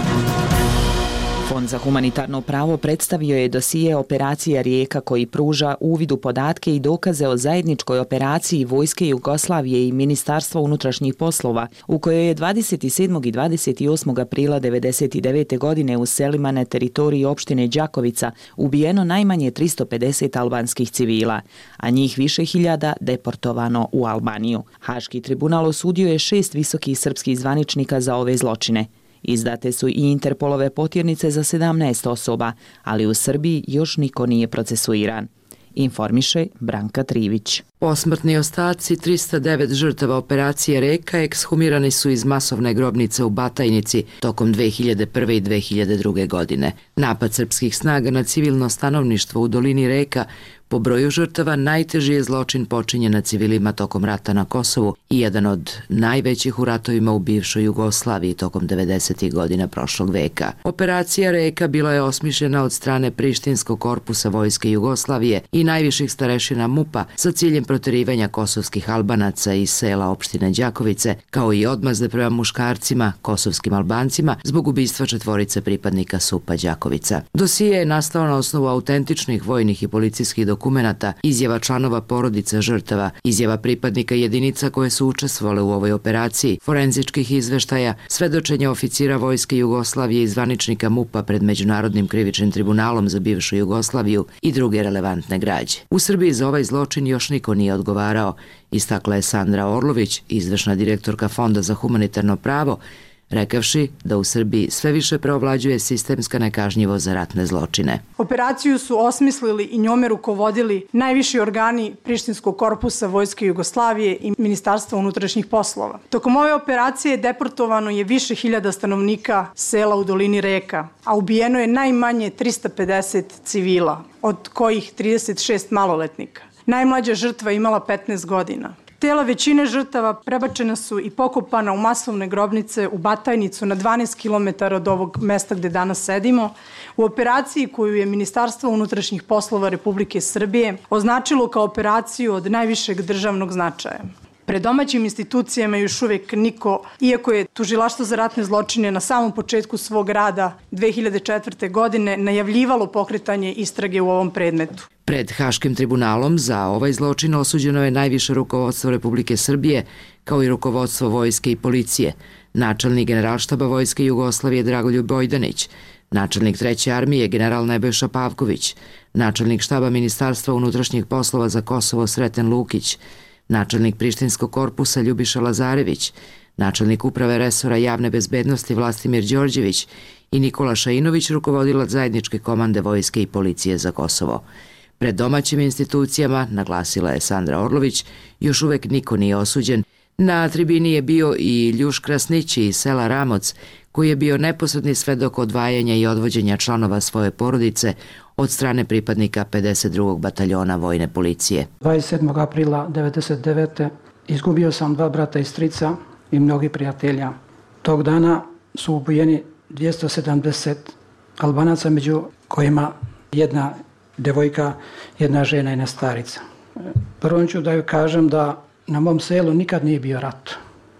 Fond za humanitarno pravo predstavio je dosije Operacija Rijeka koji pruža uvid u podatke i dokaze o zajedničkoj operaciji Vojske Jugoslavije i Ministarstva unutrašnjih poslova, u kojoj je dvadeset sedmog i dvadeset osmog aprila devedeset devete. godine u selima na teritoriji opštine Đakovica ubijeno najmanje tristo pedeset albanskih civila, a njih više hiljada deportovano u Albaniju. Haški tribunal osudio je šest visokih srpskih zvaničnika za ove zločine. Izdate su i Interpolove potjernice za sedamnaest osoba, ali u Srbiji još niko nije procesuiran. Informiše Branka Trivić. Posmrtni ostaci tristo devet žrtava operacije Reka ekshumirani su iz masovne grobnice u Batajnici tokom dve hiljade prve i dve hiljade druge. godine. Napad srpskih snaga na civilno stanovništvo u dolini Reka po broju žrtava najteži je zločin počinjen na civilima tokom rata na Kosovu i jedan od najvećih u ratovima u bivšoj Jugoslaviji tokom devedesetih godina prošlog veka. Operacija Reka bila je osmišljena od strane Prištinskog korpusa Vojske Jugoslavije i najviših starešina MUP-a sa ciljem proterivanja kosovskih Albanaca iz sela opštine Đakovice, kao i odmazde prema muškarcima, kosovskim Albancima, zbog ubistva četvorice pripadnika SUP-a Đakovica. Dosije je nastao na osnovu autentičnih vojnih i policijskih dokumenata, izjava članova porodica žrtava, izjava pripadnika jedinica koje su učestvovale u ovoj operaciji, forenzičkih izveštaja, svedočenja oficira Vojske Jugoslavije i zvaničnika MUP-a pred Međunarodnim krivičnim tribunalom za bivšu Jugoslaviju i druge relevantne građe. U Srbiji za ovaj zločin još niko nije odgovarao, istakla je Sandra Orlović, izvršna direktorka Fonda za humanitarno pravo, rekavši da u Srbiji sve više preovlađuje sistemska nekažnjivost za ratne zločine. Operaciju su osmislili i njome rukovodili najviši organi Prištinskog korpusa Vojske Jugoslavije i Ministarstva unutrašnjih poslova. Tokom ove operacije deportovano je više hiljada stanovnika sela u dolini Reka, a ubijeno je najmanje tristo pedeset civila, od kojih trideset šest maloletnika. Najmlađa žrtva imala petnaest godina. Tela većine žrtava prebačena su i pokopana u masovne grobnice u Batajnicu na dvanaest kilometara od ovog mesta gde danas sedimo, u operaciji koju je Ministarstvo unutrašnjih poslova Republike Srbije označilo kao operaciju od najvišeg državnog značaja. Pred domaćim institucijama još uvek niko, iako je Tužilaštvo za ratne zločine na samom početku svog rada dve hiljade četvrte. godine najavljivalo pokretanje istrage u ovom predmetu. Pred Haškim tribunalom za ovaj zločin osuđeno je najviše rukovodstvo Republike Srbije, kao i rukovodstvo vojske i policije, načelnik Generalštaba Vojske Jugoslavije Dragoljub Bojdanić, načelnik treće armije general Nebojša Pavković, načelnik štaba Ministarstva unutrašnjih poslova za Kosovo Sreten Lukić, načelnik Prištinskog korpusa Ljubiša Lazarević, načelnik uprave resora javne bezbednosti Vlastimir Đorđević i Nikola Šainović, rukovodilac zajedničke komande vojske i policije za Kosovo. Pred domaćim institucijama, naglasila je Sandra Orlović, još uvek niko nije osuđen. Na tribini je bio i Ljuš Krasnići iz sela Ramoc, koji je bio neposredni svedok odvajanja i odvođenja članova svoje porodice od strane pripadnika pedeset drugog bataljona vojne policije. dvadeset sedmog aprila devedeset devete. izgubio sam dva brata i strica i mnogi prijatelja. Tog dana su ubijeni dvjesto sedamdeset Albanaca, među kojima jedna devojka, jedna žena i jedna starica. Prvo ću da joj kažem da na mom selu nikad nije bio rat,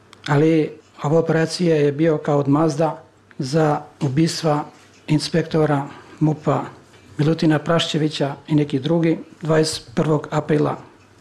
ali ova operacija je bio kao odmazda za ubistva inspektora MUP-a Milutina Praščevića i neki drugi dvadeset prvog aprila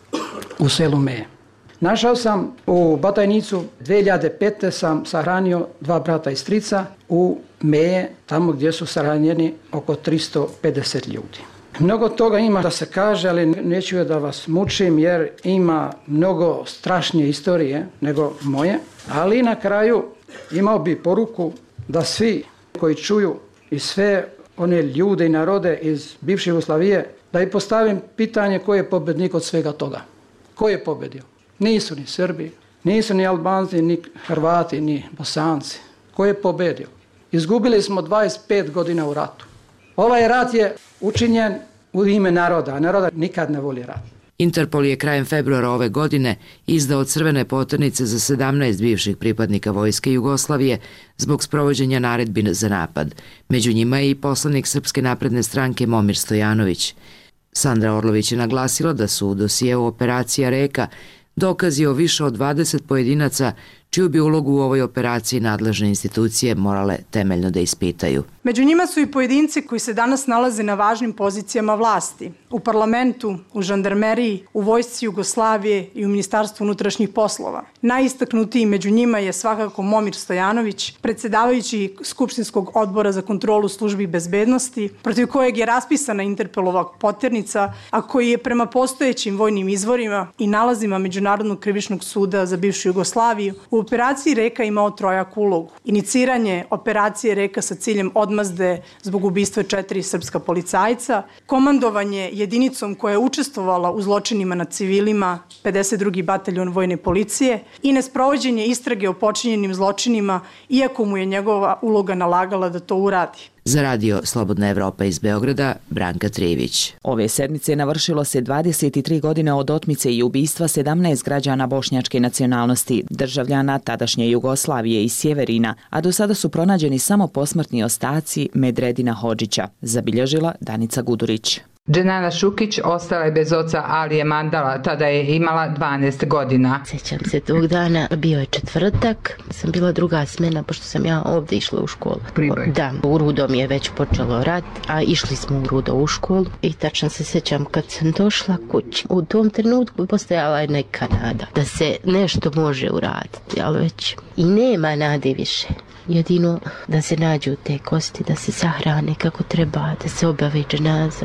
u selu Meje. Našao sam u Batajnicu dvije hiljade pete sam sahranio dva brata i strica u Meje, tamo gdje su sahranjeni oko tristo pedeset ljudi. Mnogo toga ima da se kaže, ali neću je da vas mučim jer ima mnogo strašnije istorije nego moje. Ali na kraju imao bi poruku da svi koji čuju i sve one ljude i narode iz bivše Jugoslavije, da i postavim pitanje ko je pobednik od svega toga. Ko je pobedio? Nisu ni Srbi, nisu ni Albanci, ni Hrvati, ni Bosanci. Ko je pobedio? Izgubili smo dvadeset pet godina u ratu. Ovaj rat je učinjen u ime naroda, a naroda nikad ne voli rat. Interpol je krajem februara ove godine izdao crvene poternice za sedamnaest bivših pripadnika Vojske Jugoslavije zbog sprovođenja naredbi za napad. Među njima je i poslanik Srpske napredne stranke Momir Stojanović. Sandra Orlović je naglasila da su u dosijeu operacija Reka dokazi o više od dvadeset pojedinaca čiju bi ulogu u ovoj operaciji nadležne institucije morale temeljno da ispitaju. Među njima su i pojedinci koji se danas nalaze na važnim pozicijama vlasti. U parlamentu, u žandarmeriji, u Vojsci Jugoslavije i u Ministarstvu unutrašnjih poslova. Najistaknutiji među njima je svakako Momir Stojanović, predsjedavajući Skupštinskog odbora za kontrolu službi bezbednosti, protiv kojeg je raspisana Interpolova poternica, a koji je prema postojećim vojnim izvorima i nalazima Međunarodnog krivičnog suda za bivšu Jugoslaviju u operaciji Reka imao trojaku ulogu. Iniciranje operacije Reka sa ciljem odmazde zbog ubistva četiri srpska policajca, komandovanje jedinicom koja je učestvovala u zločinima nad civilima, pedeset drugi bataljon vojne policije, i nesprovođenje istrage o počinjenim zločinima, iako mu je njegova uloga nalagala da to uradi. Za radio Slobodna Evropa iz Beograda, Branka Trivić. Ove sedmice navršilo se dvadeset tri godine od otmice i ubistva sedamnaest građana bošnjačke nacionalnosti, državljana tadašnje Jugoslavije i Sjeverina, a do sada su pronađeni samo posmrtni ostaci Medredina Hodžića, zabilježila Danica Gudurić. Dženana Šukić ostala je bez oca Alije Mandala, tada je imala dvanaest godina. Sjećam se tog dana, bio je četvrtak, sam bila druga smena, pošto sam ja ovdje išla u školu. Priboj. Da, u Rudo mi je već počelo rat, a išli smo u Rudo u školu i tačno se sjećam kad sam došla kući. U tom trenutku postojala je neka nada da se nešto može uraditi, ali već i nema nade više. Jedino da se nađu te kosti, da se sahrane kako treba, da se objavi dženaza,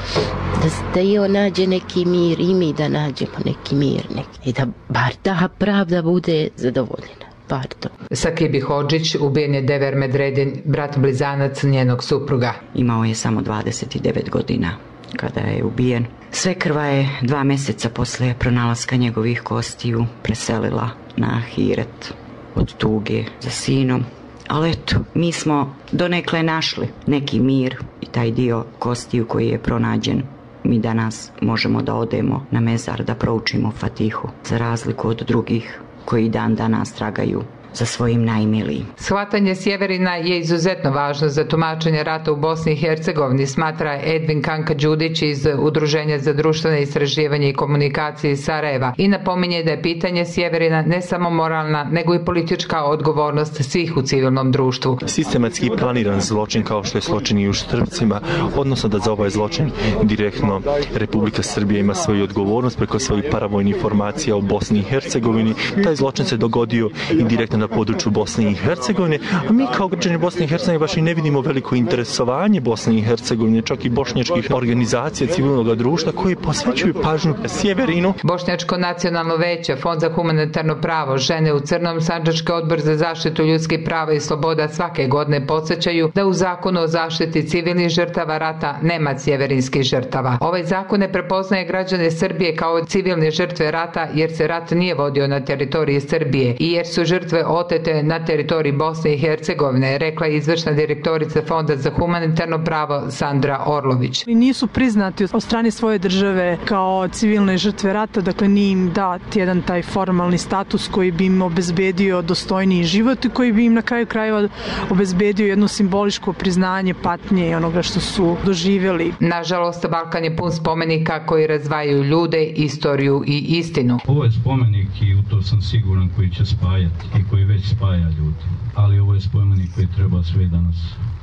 da, da i on nađe neki mir i mi da nađemo neki mir neki. I da bar ta pravda bude zadovoljena. Bar to. Sakibi Hodžić ubijen je Dever Medredin, brat blizanac njenog supruga. Imao je samo dvadeset devet godina kada je ubijen. Svekrva je dva mjeseca posle pronalaska njegovih kostiju preselila na Ahiret od tuge za sinom. Ali eto, mi smo donekle našli neki mir i taj dio kostiju koji je pronađen. Mi danas možemo da odemo na mezar da proučimo Fatihu, za razliku od drugih koji dan danas tragaju za svojim najmilijim. Shvatanje Sjeverina je izuzetno važno za tumačenje rata u Bosni i Hercegovini, smatra Edvin Kanka Đudić iz Udruženja za društvene istraživanje i komunikacije iz Sarajeva i napominje da je pitanje Sjeverina ne samo moralna, nego i politička odgovornost svih u civilnom društvu. Sistematski planiran zločin kao što je zločin i u Štrpcima, odnosno da za ovaj zločin direktno Republika Srbija ima svoju odgovornost preko svojih paravojnih formacija u Bosni i Hercegovini. Taj zločin se dogodio i direktno na području Bosne i Hercegovine, a mi kao građani Bosne i Hercegovine baš i ne vidimo veliko interesovanje Bosne i Hercegovine, čak i bošnjačkih organizacija civilnog društva koji posvećuju pažnju Sjeverinu. Bošnjačko nacionalno veće, Fond za humanitarno pravo, Žene u crnom, Sandžački odbor za zaštitu ljudskih prava i sloboda svake godine podsjećaju da u zakonu o zaštiti civilnih žrtava rata nema sjeverinskih žrtava. Ovaj zakon ne prepoznaje građane Srbije kao civilne žrtve rata jer se rat nije vodio na teritoriji Srbije i jer su žrtve otete na teritoriji Bosne i Hercegovine, rekla je izvršna direktorica Fonda za humanitarno pravo Sandra Orlović. Nisu priznati od strane svoje države kao civilne žrtve rata, dakle nije im dat jedan taj formalni status koji bi im obezbedio dostojniji život i koji bi im na kraju krajeva obezbedio jedno simboliško priznanje patnje i onoga što su doživjeli. Nažalost, Balkan je pun spomenika koji razdvajaju ljude, istoriju i istinu. Ovo je spomenik i u to sam siguran koji će spajati i koji već spaja ljudi, ali ovo je spomenik koji treba sve danas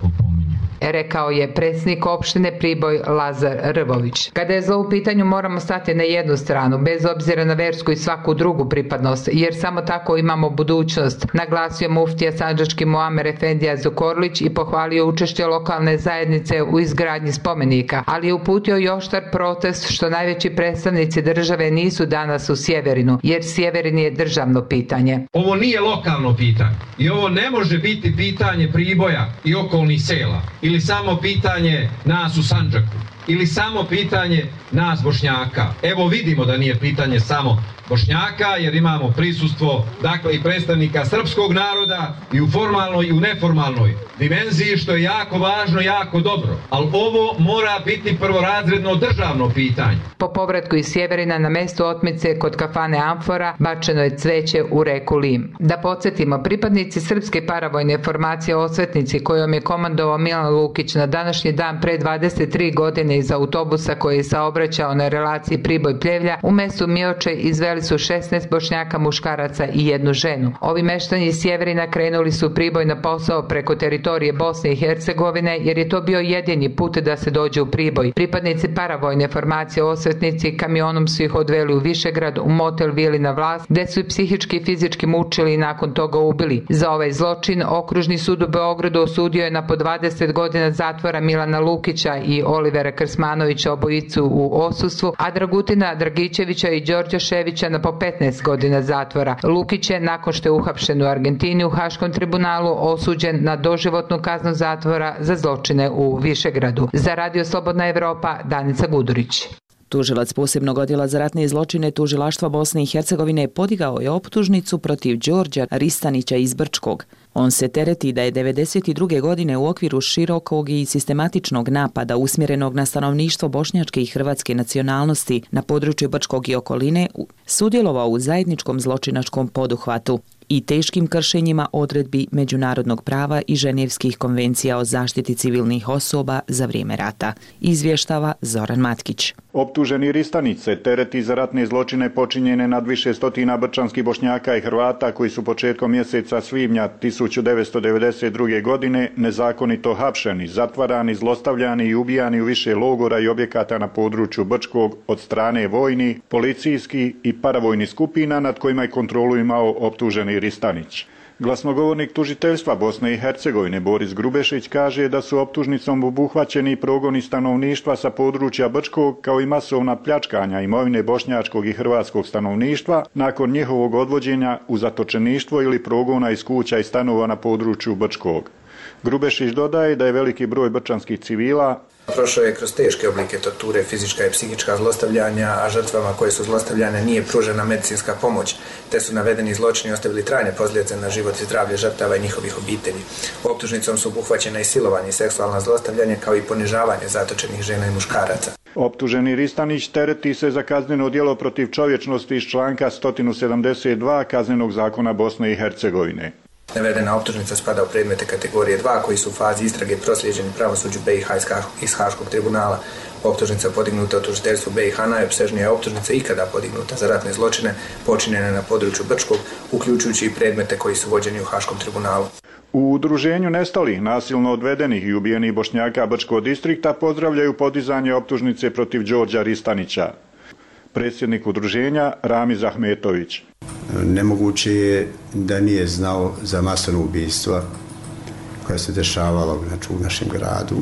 opominje. Rekao je predsjednik opštine Priboj Lazar Rvović. Kada je zlo u pitanju, moramo stati na jednu stranu, bez obzira na versku i svaku drugu pripadnost, jer samo tako imamo budućnost, naglasio muftija sandžački Muamer Efendija Zukorlić i pohvalio učešće lokalne zajednice u izgradnji spomenika, ali je uputio i oštar protest što najveći predstavnici države nisu danas u Sjeverinu, jer Sjeverin je državno pitanje. Ovo nije lokalno pitanje i ovo ne može biti pitanje Priboja i okolnih sela ili samo pitanje nas u Sandžaku ili samo pitanje nas Bošnjaka. Evo vidimo da nije pitanje samo Bošnjaka jer imamo prisustvo dakle i predstavnika srpskog naroda i u formalnoj i u neformalnoj dimenziji, što je jako važno, jako dobro. Ali ovo mora biti prvorazredno državno pitanje. Po povratku iz Sjeverina na mestu otmice kod kafane Amfora bačeno je cveće u reku Lim. Da podsjetimo, pripadnici srpske paravojne formacije Osvetnici kojom je komandovao Milan Lukić na današnji dan pre dvadeset tri godine iz autobusa koji je saobraćao na relaciji Priboj-Pljevlja u mestu Mioče izveli su šesnaest Bošnjaka, muškaraca i jednu ženu. Ovi meštani iz Sjeverina krenuli su u Priboj na posao preko teritorije Bosne i Hercegovine jer je to bio jedini put da se dođe u Priboj. Pripadnici paravojne formacije Osvetnici kamionom su ih odveli u Višegrad u motel Vili na Vlast gde su ih psihički i fizički mučili i nakon toga ubili. Za ovaj zločin Okružni sud u Beogradu osudio je na po dvadeset godina zatvora Milana Lukića i Olivera Krsmanovića, obojicu u odsustvu, a Dragutina Dragićevića i Đorđa Ševića na po petnaest godina zatvora. Lukić je, nakon što je uhapšen u Argentini u Haškom tribunalu, osuđen na doživotnu kaznu zatvora za zločine u Višegradu. Za Radio Slobodna Evropa, Danica Gudurić. Tužilac posebnog odjela za ratne zločine Tužilaštva Bosne i Hercegovine podigao je optužnicu protiv Đorđa Ristanića iz Brčkog. On se tereti da je devedeset druge godine u okviru širokog i sistematičnog napada usmjerenog na stanovništvo bošnjačke i hrvatske nacionalnosti na području Brčkog i okoline sudjelovao u zajedničkom zločinačkom poduhvatu i teškim kršenjima odredbi međunarodnog prava i ženevskih konvencija o zaštiti civilnih osoba za vrijeme rata, izvještava Zoran Matkić. Optuženi Ristanić se tereti za ratne zločine počinjene nad više stotina brčanskih Bošnjaka i Hrvata koji su početkom mjeseca svibnja tisuću devetsto devedeset druge. godine nezakonito hapšeni, zatvarani, zlostavljani i ubijani u više logora i objekata na području Brčkog od strane vojnih, policijskih i paravojnih skupina nad kojima je kontrolu imao optuženi Ristanić. Glasnogovornik tužiteljstva Bosne i Hercegovine Boris Grubešić kaže da su optužnicom obuhvaćeni progoni stanovništva sa područja Brčkog kao i masovna pljačkanja imovine bošnjačkog i hrvatskog stanovništva nakon njihovog odvođenja u zatočeništvo ili progona iz kuća i stanova na području Brčkog. Grubešić dodaje da je veliki broj brčanskih civila prošao je kroz teške oblike torture, fizička i psihička zlostavljanja, a žrtvama koje su zlostavljane nije pružena medicinska pomoć, te su navedeni zločini ostavili trajne posljedice na život i zdravlje žrtava i njihovih obitelji. Optužnicom su obuhvaćena i silovanje i seksualna zlostavljanje kao i ponižavanje zatočenih žena i muškaraca. Optuženi Ristanić tereti se za kazneno djelo protiv čovječnosti iz članka sto sedamdeset dva Kaznenog zakona Bosne i Hercegovine. Navedena optužnica spada u predmete kategorije dva koji su u fazi istrage proslijeđeni pravosuđu B i H iz Haškog tribunala. Optužnica podignuta u tužiteljstvu B i H najopsežnija je optužnica ikada podignuta za ratne zločine počinjene na području Brčkog, uključujući i predmete koji su vođeni u Haškom tribunalu. U udruženju nestalih, nasilno odvedenih i ubijenih Bošnjaka Brčkog distrikta pozdravljaju podizanje optužnice protiv Đorđa Ristanića. Predsjednik udruženja Ramiz Ahmetović. Nemoguće je da nije znao za masovno ubistva koja se dešavala znači, u našem gradu,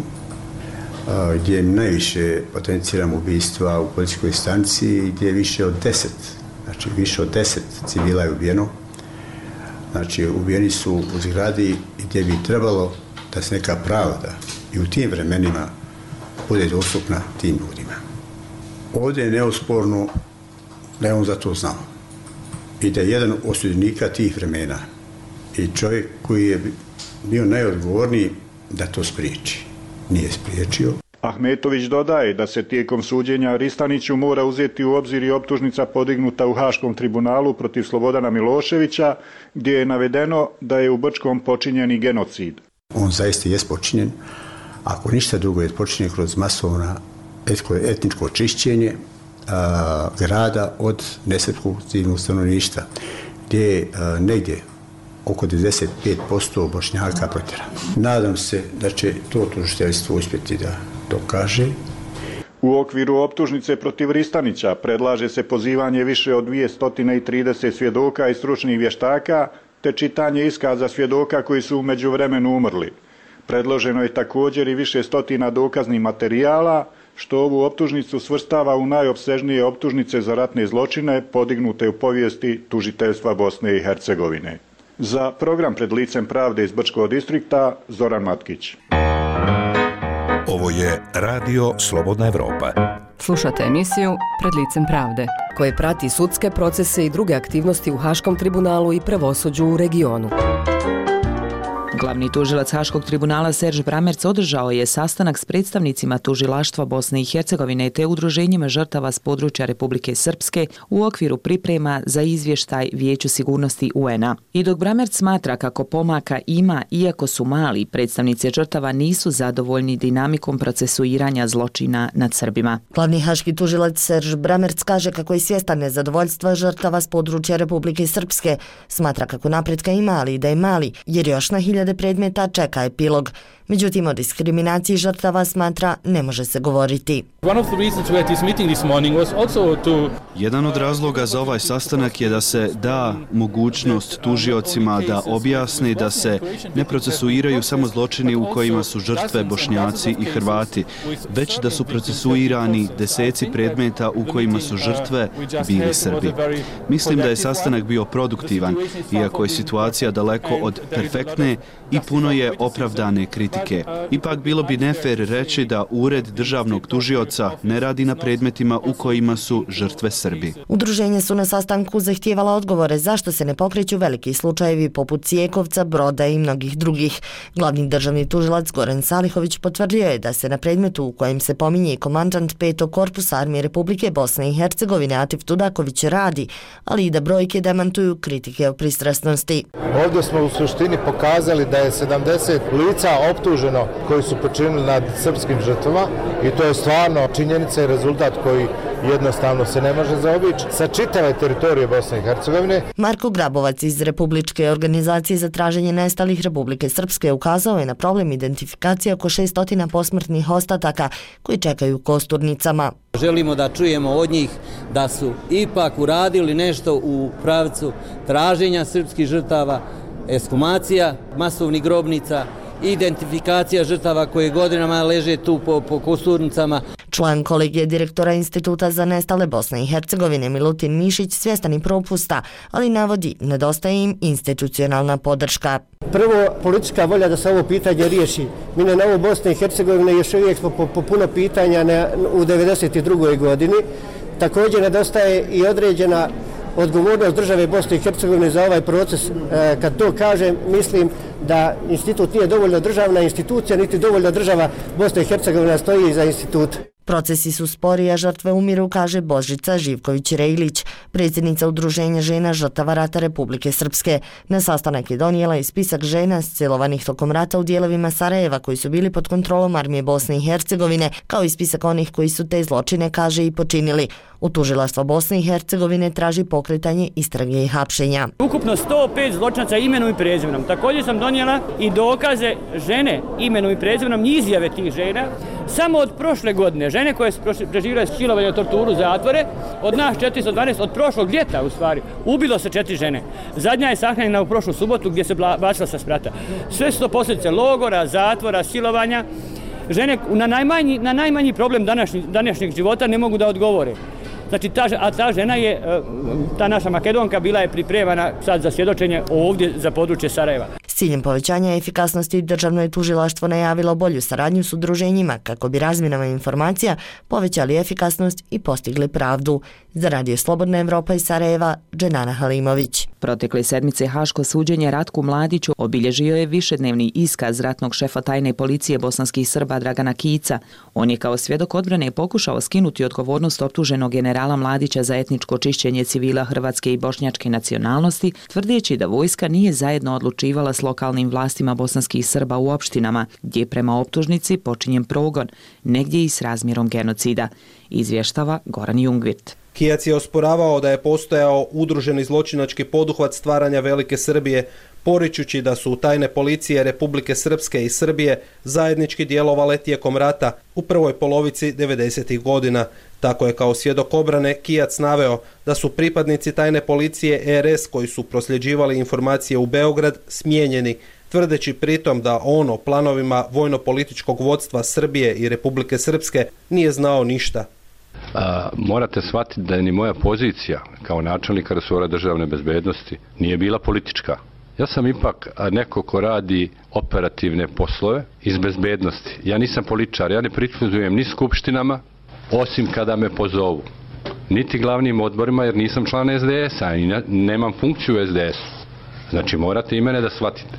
gdje je najviše potenciramo ubistva u policijskoj stanciji, gdje je više od deset, znači više od deset civila je ubijeno. Znači, ubijeni su u zgradi gdje bi trebalo da se neka pravda i u tim vremenima bude dostupna tim ljudima. Ovdje je neosporno da je on za to znao i da je jedan od sudionika tih vremena i čovjek koji je bio najodgovorniji da to spriječi. Nije spriječio. Ahmetović dodaje da se tijekom suđenja Ristaniću mora uzeti u obzir i optužnica podignuta u Haškom tribunalu protiv Slobodana Miloševića, gdje je navedeno da je u Brčkom počinjeni genocid. On zaista je počinjen, ako ništa drugo je počinjen kroz masovno etničko čišćenje a, grada od nesrpskog civilnog stanovništva, gdje je a, negdje oko devedeset pet posto Bošnjaka protjerano. Nadam se da će to tužiteljstvo uspjeti da dokaže. U okviru optužnice protiv Ristanića predlaže se pozivanje više od dvjesto trideset svjedoka i stručnih vještaka, te čitanje iskaza svjedoka koji su u međuvremenu umrli. Predloženo je također i više stotina dokaznih materijala, što ovu optužnicu svrstava u najopsežnije optužnice za ratne zločine podignute u povijesti tužiteljstva Bosne i Hercegovine. Za program Pred licem pravde iz Brčkog distrikta, Zoran Matkić. Ovo je Radio Slobodna Evropa. Slušate emisiju Pred licem pravde, koje prati sudske procese i druge aktivnosti u Haškom tribunalu i pravosuđu u regionu. Glavni tužilac Haškog tribunala Serž Bramerc održao je sastanak s predstavnicima tužilaštva Bosne i Hercegovine te udruženjima žrtava s područja Republike Srpske u okviru priprema za izvještaj Vijeću sigurnosti U N A. I dok Bramerc smatra kako pomaka ima, iako su mali, predstavnici žrtava nisu zadovoljni dinamikom procesuiranja zločina nad Srbima. Glavni haški tužilac Serž Bramerc kaže kako je svjestan nezadovoljstva žrtava s područja Republike Srpske. Smatra kako napretka ima, ali i da je mali, jer još na hiljade predmeta čeka epilog. Međutim, o diskriminaciji žrtava smatra ne može se govoriti. Jedan od razloga za ovaj sastanak je da se da mogućnost tužiocima da objasne da se ne procesuiraju samo zločini u kojima su žrtve Bošnjaci i Hrvati, već da su procesuirani deseci predmeta u kojima su žrtve bili Srbi. Mislim da je sastanak bio produktivan, iako je situacija daleko od perfektne i puno je opravdane kritike. Ipak bilo bi nefer reći da Ured državnog tužioca ne radi na predmetima u kojima su žrtve Srbi. Udruženje su na sastanku zahtijevala odgovore zašto se ne pokreću veliki slučajevi poput Cijekovca, Broda i mnogih drugih. Glavni državni tužilac Goran Salihović potvrdio je da se na predmetu u kojem se pominje komandant petog korpusa Armije Republike Bosne i Hercegovine Atif Tudaković radi, ali i da brojke demantuju kritike o pristrasnosti. Ovdje smo u suštini pokazali da je sedamdeset lica optuženo koji su počinili nad srpskim žrtvama i to je stvarno činjenica i rezultat koji jednostavno se ne može zaobići sa čitave teritorije Bosne i Hercegovine. Marko Grabovac iz Republičke organizacije za traženje nestalih Republike Srpske ukazao je na problem identifikacije oko šesto posmrtnih ostataka koji čekaju u kosturnicama. Želimo da čujemo od njih da su ipak uradili nešto u pravcu traženja srpskih žrtava, ekshumacija masovnih grobnica, identifikacija žrtava koje godinama leže tu po, po kosturnicama. Član kolegije direktora Instituta za nestale Bosne i Hercegovine Milutin Mišić svjestan i propusta, ali navodi nedostaje im institucionalna podrška. Prvo, politička volja da se ovo pitanje riješi. Mi na novo Bosne i Hercegovine još uvijek smo po, po puno pitanja na, u devedeset drugoj godini. Također nedostaje i određena odgovornost države Bosne i Hercegovine za ovaj proces. E, kad to kažem, mislim da institut nije dovoljno državna institucija, niti dovoljno država Bosne i Hercegovine stoji za institut. Procesi su spori, a žrtve umiru, kaže Božica Živković-Rejlić, predsjednica Udruženja žena žrtava rata Republike Srpske. Na sastanak je donijela i spisak žena scilovanih tokom rata u dijelovima Sarajeva koji su bili pod kontrolom Armije Bosne i Hercegovine, kao i spisak onih koji su te zločine, kaže, i počinili. U tužilaštvo Bosne i Hercegovine traži pokretanje istrage i hapšenja. Ukupno sto pet zločinaca imenom i prezimenom. Također sam donijela i dokaze žene imenom i prezimenom, izjave tih žena. Samo od prošle godine, žene koje su preživjele silovanje, torturu, zatvore, od nas četiristo dvanaest, od prošlog ljeta u stvari, ubilo se četiri žene. Zadnja je sahranjena u prošlu subotu gdje se bacila sa sprata. Sve su to posljedice logora, zatvora, silovanja. Žene na najmanji, na najmanji problem današnjeg, današnjeg života ne mogu da odgovore. Znači, ta, a ta žena je, ta naša Makedonka, bila je pripremana sad za svjedočenje ovdje za područje Sarajeva. S ciljem povećanja efikasnosti državno je tužilaštvo najavilo bolju saradnju s udruženjima kako bi razmjenama informacija povećali efikasnost i postigli pravdu. Za Radio Slobodna Evropa iz Sarajeva, Dženana Halimović. Protekle sedmice haško suđenje Ratku Mladiću obilježio je višednevni iskaz ratnog šefa tajne policije bosanskih Srba Dragana Kica. On je kao svjedok odbrane pokušao skinuti odgovornost optuženog generala Mladića za etničko čišćenje civila hrvatske i bošnjačke nacionalnosti, tvrdeći da vojska nije zajedno odlučivala s lokalnim vlastima bosanskih Srba u opštinama, gdje je prema optužnici počinjen progon, negdje i s razmjerom genocida. Izvještava Goran Jungvirt. Kijac je osporavao da je postojao udruženi zločinački poduhvat stvaranja Velike Srbije, poričući da su tajne policije Republike Srpske i Srbije zajednički djelovale tijekom rata u prvoj polovici devedesetih godina. Tako je kao svjedok obrane Kijac naveo da su pripadnici tajne policije E R S koji su prosljeđivali informacije u Beograd smijenjeni, tvrdeći pritom da on o planovima vojno-političkog vodstva Srbije i Republike Srpske nije znao ništa. A, morate shvatiti da je ni moja pozicija kao načelnika resora državne bezbednosti nije bila politička. Ja sam ipak neko ko radi operativne poslove iz bezbednosti. Ja nisam političar, ja ne prisustvujem ni skupštinama, osim kada me pozovu. Niti glavnim odborima, jer nisam član S D S-a i nemam funkciju u S D S-u. Znači morate i mene da shvatite.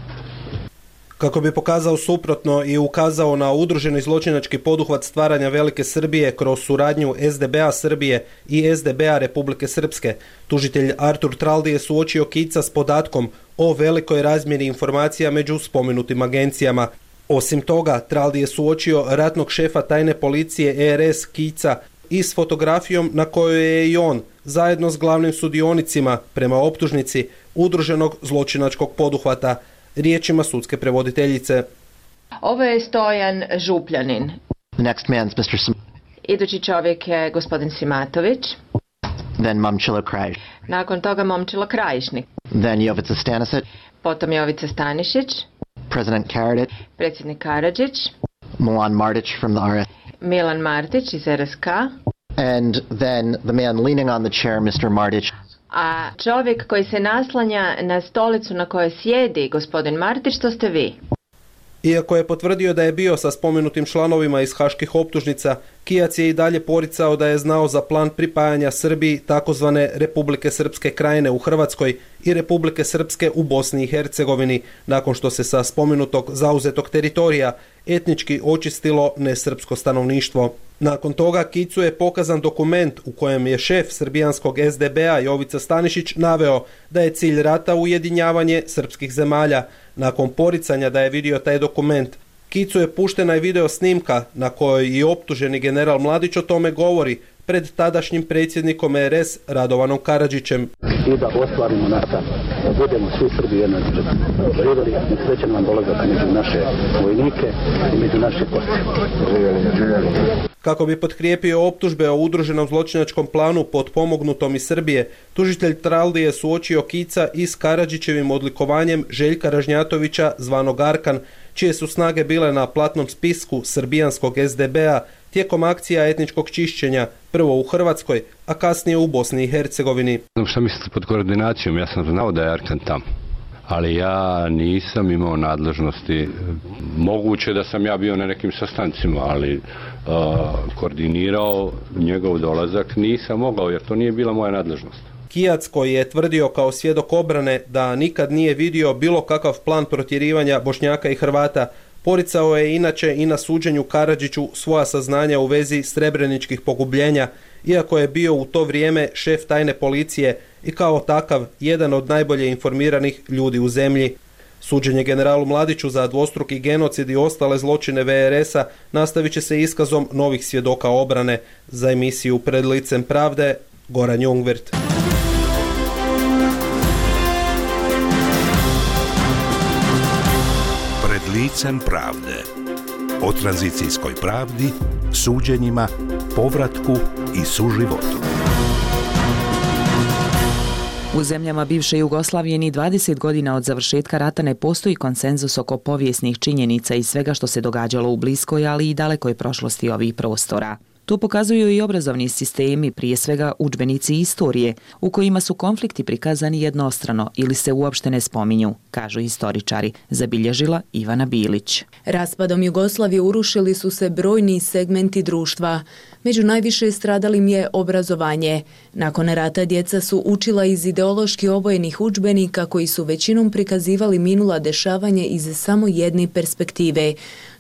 Kako bi pokazao suprotno i ukazao na udruženi zločinački poduhvat stvaranja Velike Srbije kroz suradnju S D B-a Srbije i S D B-a Republike Srpske, tužitelj Artur Traldi je suočio Kica s podatkom o velikoj razmjeni informacija među spomenutim agencijama. Osim toga, Traldi je suočio ratnog šefa tajne policije E R S Kica i s fotografijom na kojoj je i on, zajedno s glavnim sudionicima, prema optužnici, udruženog zločinačkog poduhvata, riječima sudske prevoditeljice. Ovo je Stojan Župljanin. The next man's mister Sim- Idući čovjek je gospodin Simatović. Then Momčilo Krajiš. Nakon toga Momčilo Krajišnik. Then Jovica Stanisic. Potom Jovica Stanišić. President Karadzic. Predsjednik Karadžić. Milan Martić from the R S. Milan Martić iz R S K. And then the man leaning on the chair, mister Martić. A čovjek koji se naslanja na stolicu na kojoj sjedi gospodin Martić, to ste vi. Iako je potvrdio da je bio sa spomenutim članovima iz haških optužnica, Kijac je i dalje poricao da je znao za plan pripajanja Srbiji takozvane Republike Srpske krajine u Hrvatskoj i Republike Srpske u Bosni i Hercegovini, nakon što se sa spomenutog zauzetog teritorija etnički očistilo nesrpsko stanovništvo. Nakon toga Kicu je pokazan dokument u kojem je šef srbijanskog S D B-a Jovica Stanišić naveo da je cilj rata ujedinjavanje srpskih zemalja. Nakon poricanja da je vidio taj dokument, Kicu je puštena i video snimka na kojoj i optuženi general Mladić o tome govori pred tadašnjim predsjednikom E R S Radovanom Karadžićem. I da ostvarimo nata, da budemo svi Srbi jedno živjeli i srećan vam dolazak među naše vojnike i među naše kosti. Kako bi potkrijepio optužbe o udruženom zločinačkom planu potpomognutom iz Srbije, tužitelj Traldi je suočio Kica i s Karadžićevim odlikovanjem Željka Ražnjatovića, zvanog Arkan, čije su snage bile na platnom spisku srbijanskog S D B-a tijekom akcija etničkog čišćenja, prvo u Hrvatskoj, a kasnije u Bosni i Hercegovini. Znam šta mislite pod koordinacijom, ja sam znao da je Arkan tamo, ali ja nisam imao nadležnosti. Moguće da sam ja bio na nekim sastancima, ali uh, koordinirao njegov dolazak nisam mogao, jer to nije bila moja nadležnost. Kijac, koji je tvrdio kao svjedok obrane da nikad nije vidio bilo kakav plan protjerivanja Bošnjaka i Hrvata, poricao je inače i na suđenju Karadžiću svoja saznanja u vezi srebreničkih pogubljenja, iako je bio u to vrijeme šef tajne policije i kao takav jedan od najbolje informiranih ljudi u zemlji. Suđenje generalu Mladiću za dvostruki genocid i ostale zločine V R S-a nastavit će se iskazom novih svjedoka obrane. Za emisiju Pred licem pravde, Goran Jungwirth. Pred licem pravde. O tranzicijskoj pravdi, suđenjima, povratku i suživotu. U zemljama bivše Jugoslavije ni dvadeset godina od završetka rata ne postoji konsenzus oko povijesnih činjenica i svega što se događalo u bliskoj, ali i dalekoj prošlosti ovih prostora. To pokazuju i obrazovni sistemi, prije svega udžbenici istorije, u kojima su konflikti prikazani jednostrano ili se uopšte ne spominju, kažu historičari, zabilježila Ivana Bilić. Raspadom Jugoslavije urušili su se brojni segmenti društva. Među najviše stradalim je obrazovanje. Nakon rata djeca su učila iz ideološki obojenih udžbenika koji su većinom prikazivali minula dešavanje iz samo jedne perspektive.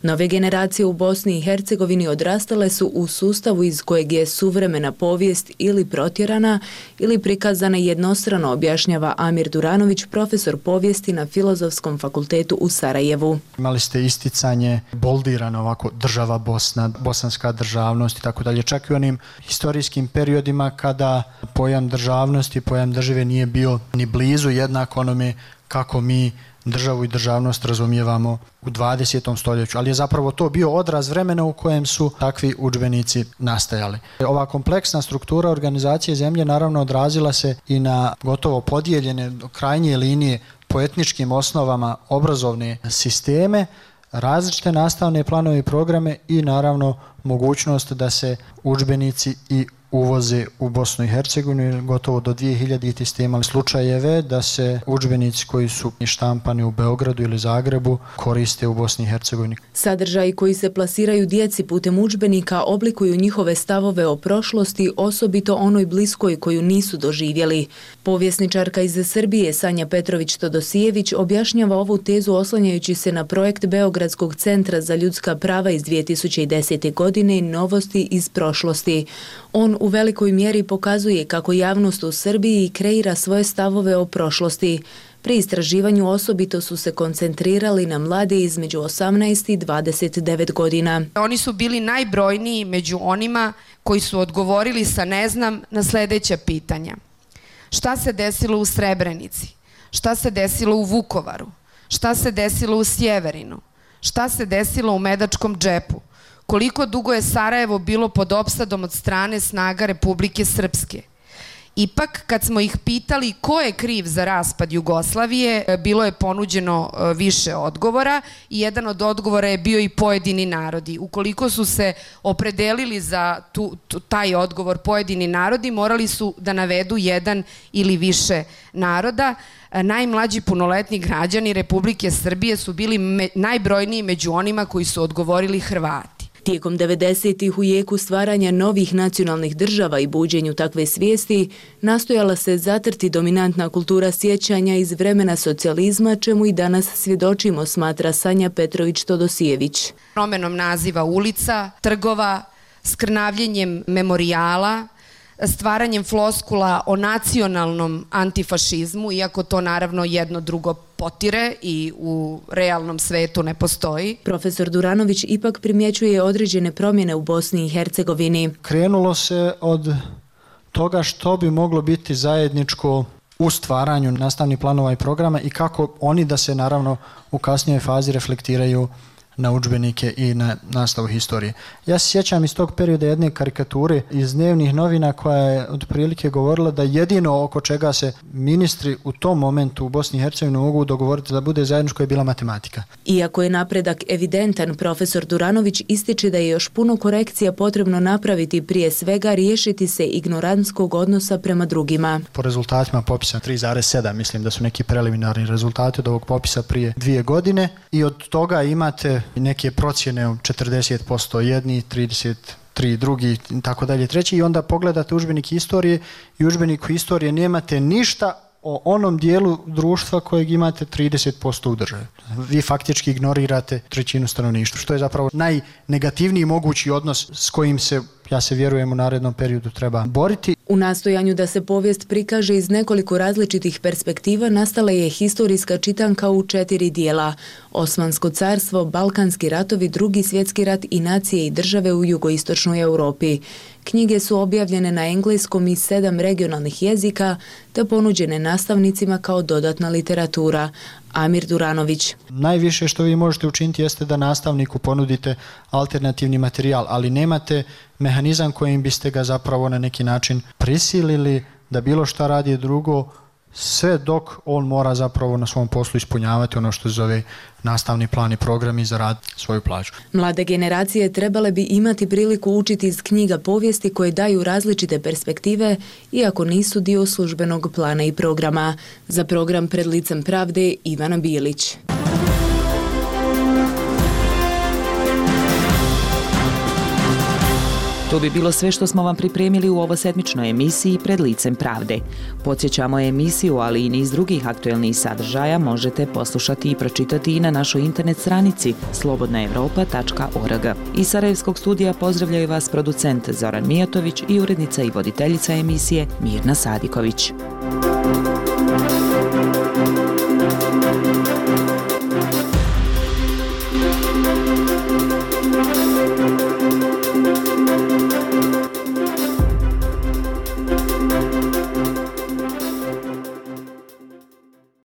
Nove generacije u Bosni i Hercegovini odrastale su u sustavu iz kojeg je suvremena povijest ili protjerana ili prikazana jednostrano, objašnjava Amir Duranović, profesor povijesti na Filozofskom fakultetu u Sarajevu. Imali ste isticanje boldirano ovako država Bosna, bosanska državnost i tako dalje, čak i u onim historijskim periodima kada pojam državnosti, pojam države nije bio ni blizu jednak onome kako mi državu i državnost razumijevamo u dvadesetom stoljeću, ali je zapravo to bio odraz vremena u kojem su takvi udžbenici nastajali. Ova kompleksna struktura organizacije zemlje naravno odrazila se i na gotovo podijeljene do krajnje linije po etničkim osnovama obrazovne sisteme, različite nastavne planove i programe i naravno mogućnost da se udžbenici i uvoze u Bosnu i Hercegovinu. Gotovo do dvije hiljadite ste imali slučajeve da se udžbenici koji su štampani u Beogradu ili Zagrebu koriste u Bosni i Hercegovini. Sadržaji koji se plasiraju djeci putem udžbenika oblikuju njihove stavove o prošlosti, osobito onoj bliskoj koju nisu doživjeli. Povjesničarka iz Srbije Sanja Petrović-Todosijević objašnjava ovu tezu oslanjajući se na projekt Beogradskog centra za ljudska prava iz dvije tisuće desete. godine Novosti iz prošlosti. On u velikoj mjeri pokazuje kako javnost u Srbiji kreira svoje stavove o prošlosti. Pri istraživanju osobito su se koncentrirali na mlade između osamnaest i dvadeset devet godina. Oni su bili najbrojniji među onima koji su odgovorili sa ne znam na sljedeća pitanja. Šta se desilo u Srebrenici? Šta se desilo u Vukovaru? Šta se desilo u Sjeverinu? Šta se desilo u Medačkom džepu? Koliko dugo je Sarajevo bilo pod opsadom od strane snaga Republike Srpske? Ipak, kad smo ih pitali ko je kriv za raspad Jugoslavije, bilo je ponuđeno više odgovora i jedan od odgovora je bio i pojedini narodi. Ukoliko su se opredelili za tu, tu, taj odgovor pojedini narodi, morali su da navedu jedan ili više naroda. Najmlađi punoletni građani Republike Srbije su bili me, najbrojniji među onima koji su odgovorili Hrvati. Tijekom devedesetih u jeku stvaranja novih nacionalnih država i buđenju takve svijesti nastojala se zatrti dominantna kultura sjećanja iz vremena socijalizma, čemu i danas svjedočimo, smatra Sanja Petrović-Todosijević. Promenom naziva ulica, trgova, skrnavljenjem memorijala, stvaranjem floskula o nacionalnom antifašizmu, iako to naravno jedno drugo potire i u realnom svetu ne postoji. Profesor Duranović ipak primjećuje određene promjene u Bosni i Hercegovini. Krenulo se od toga što bi moglo biti zajedničko u stvaranju nastavnih planova i programa i kako oni da se naravno u kasnijoj fazi reflektiraju na udžbenike i na nastavu historije. Ja se sjećam iz tog perioda jedne karikature iz dnevnih novina koja je otprilike govorila da jedino oko čega se ministri u tom momentu u Bosni i Hercegovini mogu dogovoriti da bude zajedničko je bila matematika. Iako je napredak evidentan, profesor Duranović ističe da je još puno korekcija potrebno napraviti, prije svega riješiti se ignorantskog odnosa prema drugima. Po rezultatima popisa tri zarez sedam mislim da su neki preliminarni rezultati od ovog popisa prije dvije godine i od toga imate neke procjene od četrdeset posto jedni, trideset tri drugi i tako dalje treći i onda pogledate udžbenik historije i udžbenik historije nemate ništa o onom dijelu društva kojeg imate trideset posto u državi. Vi faktički ignorirate trećinu stanovništva, što je zapravo najnegativniji mogući odnos s kojim se, ja se vjerujem, u narednom periodu treba boriti. U nastojanju da se povijest prikaže iz nekoliko različitih perspektiva nastala je historijska čitanka u četiri dijela: Osmansko carstvo, Balkanski ratovi, Drugi svjetski rat i nacije i države u jugoistočnoj Europi. Knjige su objavljene na engleskom i sedam regionalnih jezika te ponuđene nastavnicima kao dodatna literatura. Amir Duranović. Najviše što vi možete učiniti jeste da nastavniku ponudite alternativni materijal, ali nemate mehanizam kojim biste ga zapravo na neki način prisilili da bilo šta radi drugo, sve dok on mora zapravo na svom poslu ispunjavati ono što se zove nastavni plan i program i zaraditi svoju plaću. Mlade generacije trebale bi imati priliku učiti iz knjiga povijesti koje daju različite perspektive, iako nisu dio službenog plana i programa. Za program Pred licem pravde, Ivana Bilić. To bi bilo sve što smo vam pripremili u ovosedmičnoj emisiji Pred licem pravde. Podsjećamo emisiju, ali i niz drugih aktuelnih sadržaja možete poslušati i pročitati i na našoj internet stranici slobodna evropa tačka org. Iz Sarajevskog studija pozdravljaju vas producent Zoran Mijatović i urednica i voditeljica emisije Mirna Sadiković.